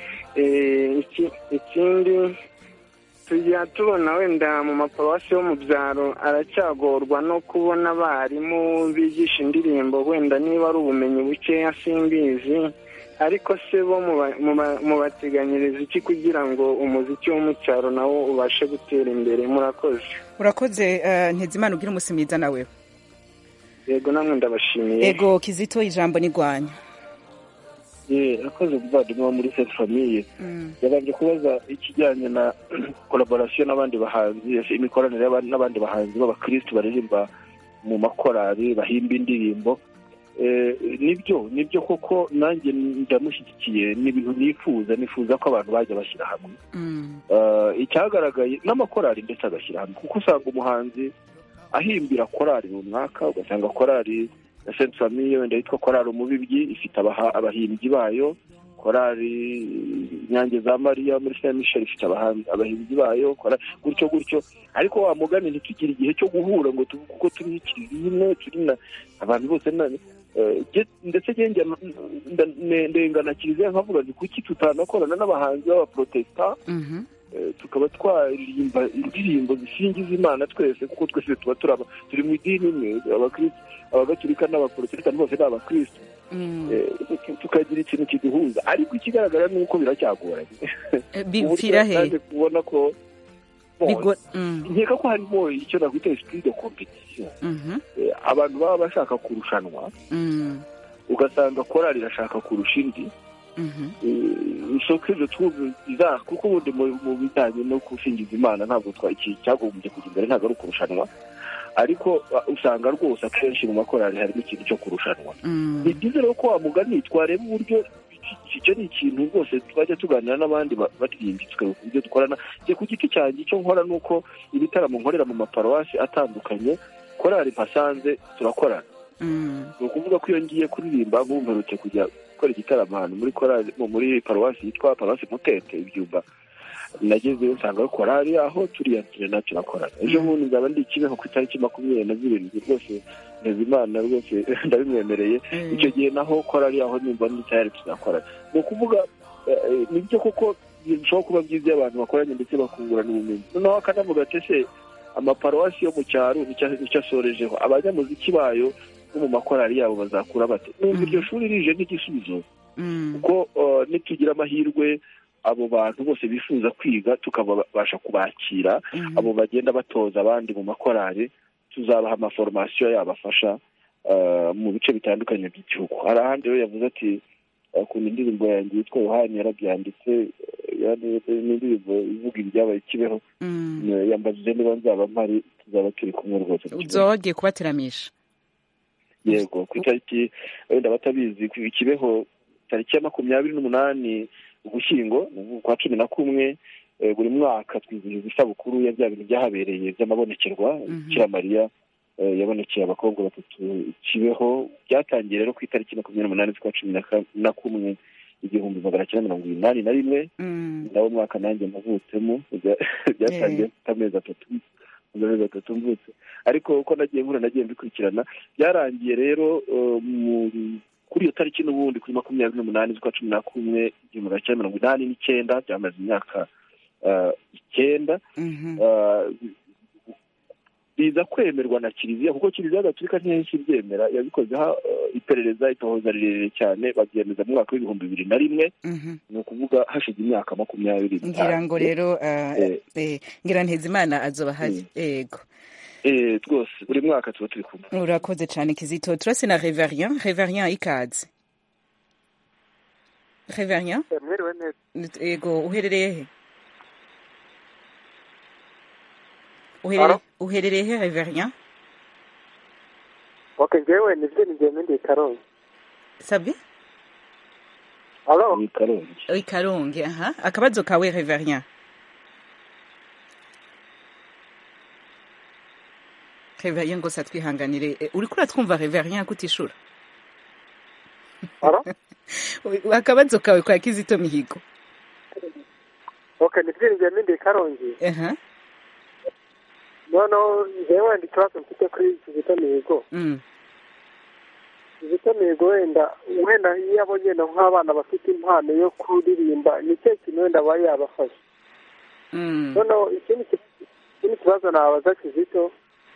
Ikindi tujya tubona wenda mu maparuwasi yo mu byaro aracyagorwa no kubona abarimu bigisha indirimbo, wenda niba ari ubumenyi bukeya simbizi, ariko se bo mubateganyiriza iki kugira ngo umuziki wo mu cyaro nawo ubashe gutera imbere? Murakoze. Urakoze Ntezimana, ugira umunsi mwiza nawe. yego namwe ndabashimiye. Ego Kizito ijambo ni rwanyu. Akoze umuvandimwe wo muri Sainte Famille yabanje kubaza ikijyanye na collaboration n'abandi bahanzi, imikoranire n'abandi bahanzi b'abakristo baririmba mu makorari bahimba indirimbo. Nibyo koko nanjye ndamushyigikiye, n'ibintu nifuza ko abantu bajya bashyira hamwe. Icyagaragaye n'amakorari ndetse agashyira hamwe, kuko usanga umuhanzi ahimbira korari runaka, ugasanga korari ya Sainte Famille wenda yitwa korari Umubibyi ifite abahimbyi bayo, korari Nyange za Mariya muri Saint Michel ifite abahimbyi bayo, gutyo ariko wa mugani ntitugire igihe cyo guhura ngo kuko turi ikirimo turi abantu bose ndetse ndengana kiliziya nkavuga nti kuki tutanakorana n'abahanzi b'abaprotesta tukaba twaririmba indirimbo zisingiza Imana twese, kuko twese tuba turi mu idini imwe, abakristo abagatulika n'abaprotestant bose ni abakristo. Tukagira ikintu kiduhuza, ariko ikigaragara ni uko biracyagoranye bipfira he kubona ko nkeka ko harimo icyo nakwita esprit de competition. Abantu baba bashaka kurushanwa, ugasanga korali irashaka kurusha indi. Isoko tuza kuko ubundi mu bijyanye no gusingiza Imana ntabwo iki cyagombye kujya imbere, ntabwo ari ukurushanwa, ariko usanga rwose akenshi mu makorali harimo ikintu cyo kurushanwa. Ni byiza rero ko wamugani twareba uburyo icyo ni ikintu rwose twajya tuganira n'abandi baririmbyi tukareba uburyo dukorana. Njye ku giti cyanjye icyo nkora ni uko ibitaramo nkorera mu maparuwasi atandukanye, korali mpasanze turakorana. Ni ukuvuga ko iyo ngiye kuririmba mperutse kujya gukora igitaramo ahantu muri korali muri paruwasi yitwa paruwasi Mutete Ibyumba, nagezeyo nsanga korali aho turiyakira na turakorana. Ejo bundi nzaba ndi Kibeho ku itariki 27 rwose Imana rwose ndabimwemereye. Icyo gihe naho korali aho nimba ndi tayari tuzakorana. Ni ukuvuga nibyo koko bishobora kuba byiza abantu bakoranye ndetse bakungurana ubumenyi. Noneho akanavuga ati se amaparuwasi yo mu cyaro nicyo asorejeho, abanyamuziki bayo no mu makorali yabo bazakura bate? Iryo shuri rije nk'igisubizo, kuko nitugira amahirwe abo bantu bose bifuza kwiga tukabasha kubakira, abo bagenda batoza abandi mu makorali, tuzabaha amaformasiyo yabafasha mu bice bitandukanye by'igihugu. Hari ahandi rero yavuze ati akunda indirimbo yanjye yitwa Yohani yarabyanditse, n'indirimbo ivuga ibyabaye Kibeho, yambajije niba nzaba mpari, tuzaba turi kumwe rwose. Uzogiye kubateramisha? Yego, ku itariki wenda batabizi Kibeho tariki ya 28 Ugushyingo kwa 11 buri mwaka twizihiza isabukuru ya bya bintu byahabereye by'amabonekerwa. Bikira Mariya yabonekeye abakobwa 3 Kibeho. Byatangiye rero ku itariki 28 z'ukwa 11 1981, nawo mwaka nanjye navutsemo. Byatangiye amezi 3 mvutse, ariko uko nagiye mbikurikirana byarangiye rero kuri iyo tariki n'ubundi kuri 28 z'ukwa 11 1989, byamaze imyaka 9. Biza kwemerwa na Kiliziya, kuko Kiliziya Gatolika ntiyahise ibyemera, yabikozeho iperereza itohoza rirerire cyane, babyemeza mu mwaka w'2001. Ni ukuvuga hashize imyaka 20. Ngira ngo rero ngira Ntezimana azoba hari. Yego rwose buri mwaka tuba turi kumwe. Urakoze cyane Kizito. Turase na Reverien ikaze. Reverien? Mwiriwe neza. Yego, uherereye he? Uherereye he Reverien? Okay, jewe nivyo ndi Karongi. Sabi? Alo? Karongi, aha. Akabazo kawe Reverien? Reverien ngo satwihanganire. Uriko uratwumva Reverien kutishura? Alo? Akabazo kawe kwa Kizito Mihigo. Okay, nivyo ndi Karongi. Aha. No, jewe ndi kibazo mfite kuri Kizito Mihigo. Kizito Mihigo wenda iyo abonye nk'abana bafite impano yo kuririmba, ni cyo kintu wenda bari yabafasha. No, ikindi kibazo nabaza Kizito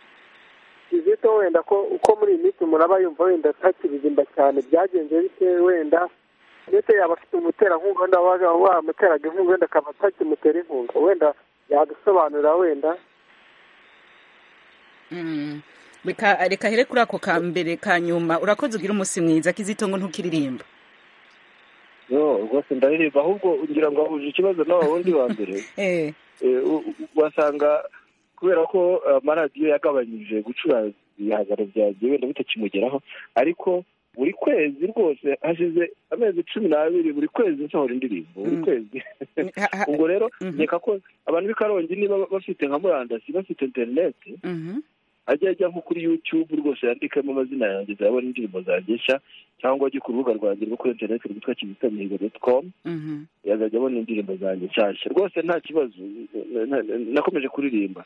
wenda ko uko muri iyi minsi umuntu aba yumva wenda atakiririmba cyane, byagenze bite wenda ndetse yaba afite umuterankunga wenda wamuteraga inkunga wenda akaba atakimutera inkunga, wenda yadusobanurira wenda. reka here kuri ako ka mbere ka nyuma urakoze ugira umunsi mwiza Kizito ngo ntukiririmba rwose ndaririmba ahubwo ngira ngo ahuje ikibazo nawe wundi wa mbere wasanga kubera ko amaradiyo yagabanyije gucura ibihangano byanjye wenda bitakimugeraho ariko buri kwezi rwose hashize amezi 12 buri kwezi nsohora indirimbo buri kwezi ubwo rero nkeka ko abantu b'i Karongi niba bafite nka murandasi bafite interineti ajya nko kuri YouTube rwose yandikamo amazina yanjye zabona indirimbo zanjye nshya cyangwa ajye ku rubuga rwanjye rwo kuri interineti rwitwa kizitomihigo.com yazajya abona indirimbo zanjye nshyashya rwose nta kibazo nakomeje kuririmba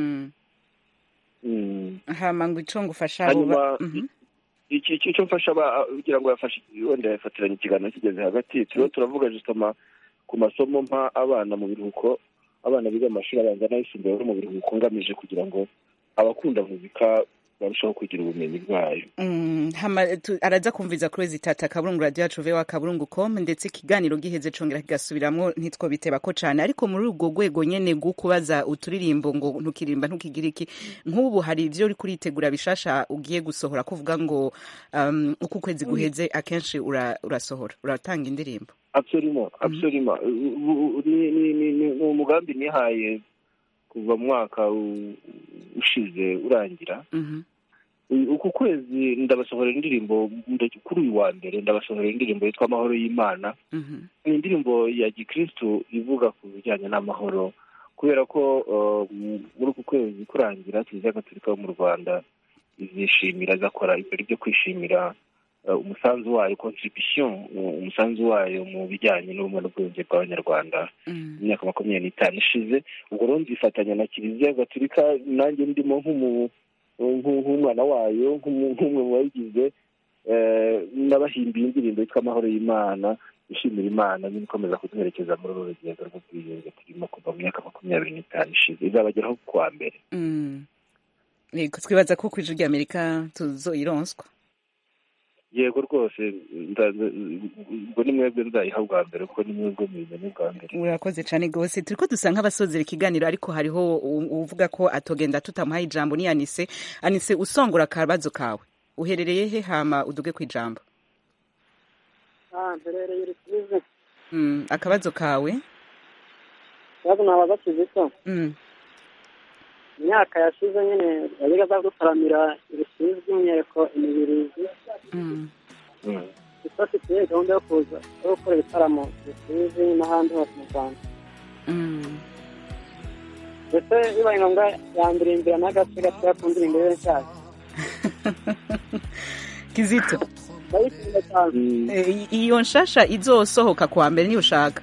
hama ngo ico ngufasha icyo mfasha kugira ngo yafashe wenda yafatiranye ikiganiro kigeze hagati turavuga justement ku masomo mpa abana mu biruhuko abana biga amashuri abanza n'ayisumbuye bari mu biruhuko ngamije kugira ngo abakunda muzika barushaho kugira ubumenyi bwayo. Araza kumviza kuri zitata kaburungu radio yacu vewa.com ndetse ikiganiro giheze congera kigasubiramwo ntitwo biteba ko cyane ariko muri urwo rwego nyene gukubaza uturirimbo ngo ntukirimba ntukigira iki nk'ubu hari ivyo uri kuritegura bishasha ugiye gusohora kuvuga ngo uko kwezi guheze akenshi urasohora uratanga indirimbo. Absolument ni umugambi nihaye kuva mwaka ushize urangira uku kwezi ndabasohora indirimbo kuri uyu wa mbere ndabasohora indirimbo yitwa amahoro y'Imana ni indirimbo ya gikristo ivuga ku bijyanye n'amahoro kubera ko muri uku kwezi kurangira Kiliziya Gatolika yo mu Rwanda izishimira azakora ibirori byo kwishimira umusanzu wayo contribution umusanzu wayo mu bijyanye n'ubumwe n'ubwiyunge bw'abanyarwanda imyaka 25 ishize ubwo rero nzifatanya na Kiliziya Gatolika nanjye ndimo nk'umwana wayo nk'umwe mu bayigize n'abahimbiye indirimbo yitwa amahoro y'Imana ishimira Imana n'ikomeza kuduherekeza muri uru rugendo rw'ubwiyunge turimo kuva mu myaka 25 ishize izabageraho kuwa mbere. Yego twibaza ko kw'ijwi ry'Amerika tuzoironswa. Yego rwose ubwo ni mwebwe nzayiha bwa mbere kuko ni mwebwe mubimenye bwa mbere. Urakoze cyane gose turiko dusa nk'abasozera ikiganiro ariko hariho uvuga ko atogenda tutamuhaye ijambo ni Anise usongora akabazo kawe uherereye he hama uduge ku ijambo. Mperereye Rusizi. Akabazo kawe yazo nabaza Kizito. Imyaka yashize nyene yabiga za gufaramira Rusizi by'umwihariko imibirizi ifite gahunda yo kuza gukora ibitaramo Rusizi n'ahandi hose mu Rwanda ndetse bibaye ngombwa yandirimbira n'agace gato yakundira imbere y'icyaha Kizito iyo nshasha izosohoka kuwa mbere niyo ushaka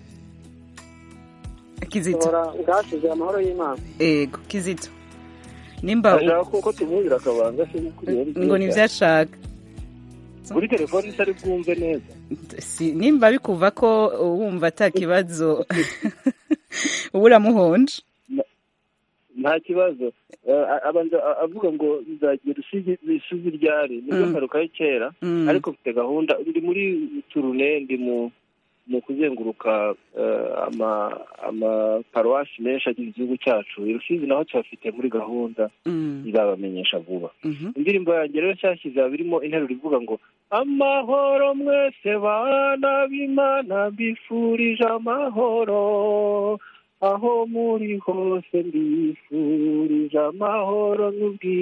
Kizito ubwashize amahoro y'Imana. Ego Kizito nimba ko tumubira akabanga ngo nivyashaka kuri telefone itari bwumve neza nimba bikuva ko wumva atakibazo ubura muhonje nta kibazo abanza avuga ngo nzagiye Rusizi ryari nibyo karukaye kera ariko mfite gahunda ndi muri turune ndi mu kuzenguruka ama paruwasi menshi agize igihugu cyacu Rusizi naho cyafite muri gahunda izabamenyesha vuba. Indirimbo yanjye rero cyashyize birimo interuro ivuga ngo amahoro mwese bana b'Imana mbifurije amahoro aho muri hose mbifurije amahoro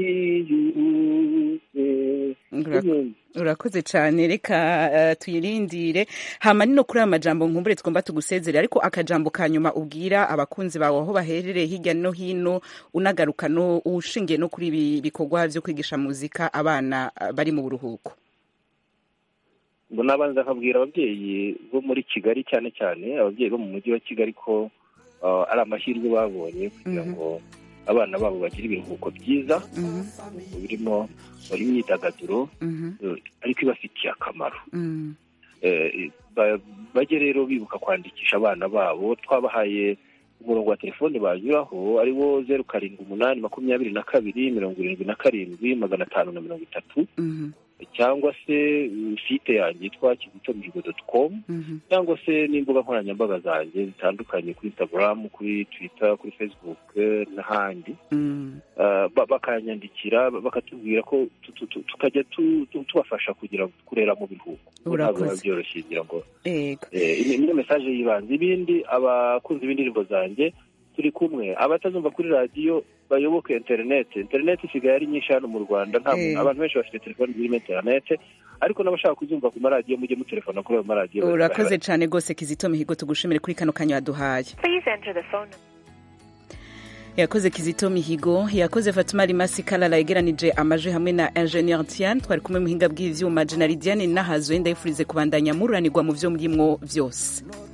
n'ubwiyunge. Urakoze cyane reka tuyirindire hama nino kuri amajambo nkumbure twomba tugusezere ariko akajambo kanyuma ubwira abakunzi bawe aho baherereye hirya no hino unagaruka no ushingiye no kuri ibi bikorwa byo kwigisha muzika abana bari mu buruhuko. Mbona abanza akabwira ababyeyi bo muri Kigali cyane cyane ababyeyi bo mu mujyi wa Kigali ko ari amahirwe babonye kugira ngo abana babo bagira ibiruhuko byiza birimo imyidagaduro ariko ibafitiye akamaro. Bajye rero bibuka kwandikisha abana babo twabahaye umurongo wa telefone banyuraho ariwo 0788 22 77 530 cyangwa se site yanjye yitwa kizitomihigo.com cyangwa se n'imbuga nkoranyambaga zanjye zitandukanye kuri Instagram, kuri Twitter, kuri Facebook n'ahandi. Bakanyandikira bakatubwira ko tukajya tubafasha kugira kurera mu biruhuko. Ntabwo byoroshye ngira ngo niyo message yibanze. Ibindi abakunzi b'indirimbo zanjye turi kumwe, abatazumva kuri radio bayoboke internet isigaye ari nyinshi hano mu Rwanda. Abantu benshi bafite telefone zirimo internet, ariko n'abashaka kuzumva ku maradiyo mujye mu telefone kuri ayo maradiyo. Urakoze cyane rwose Kizito Mihigo, tugushimire kuri kano kanya waduhaye. Yakoze Kizito Mihigo, yakoze Fatuma Rimasi Kalala yegeranije amaje hamwe na Engineer Tian. Twari kumwe muhinga bw'ivyuma Jenali Diane Nahazwe, ndayifurize kubandanya mururanirwa mu vyo murimwo vyose.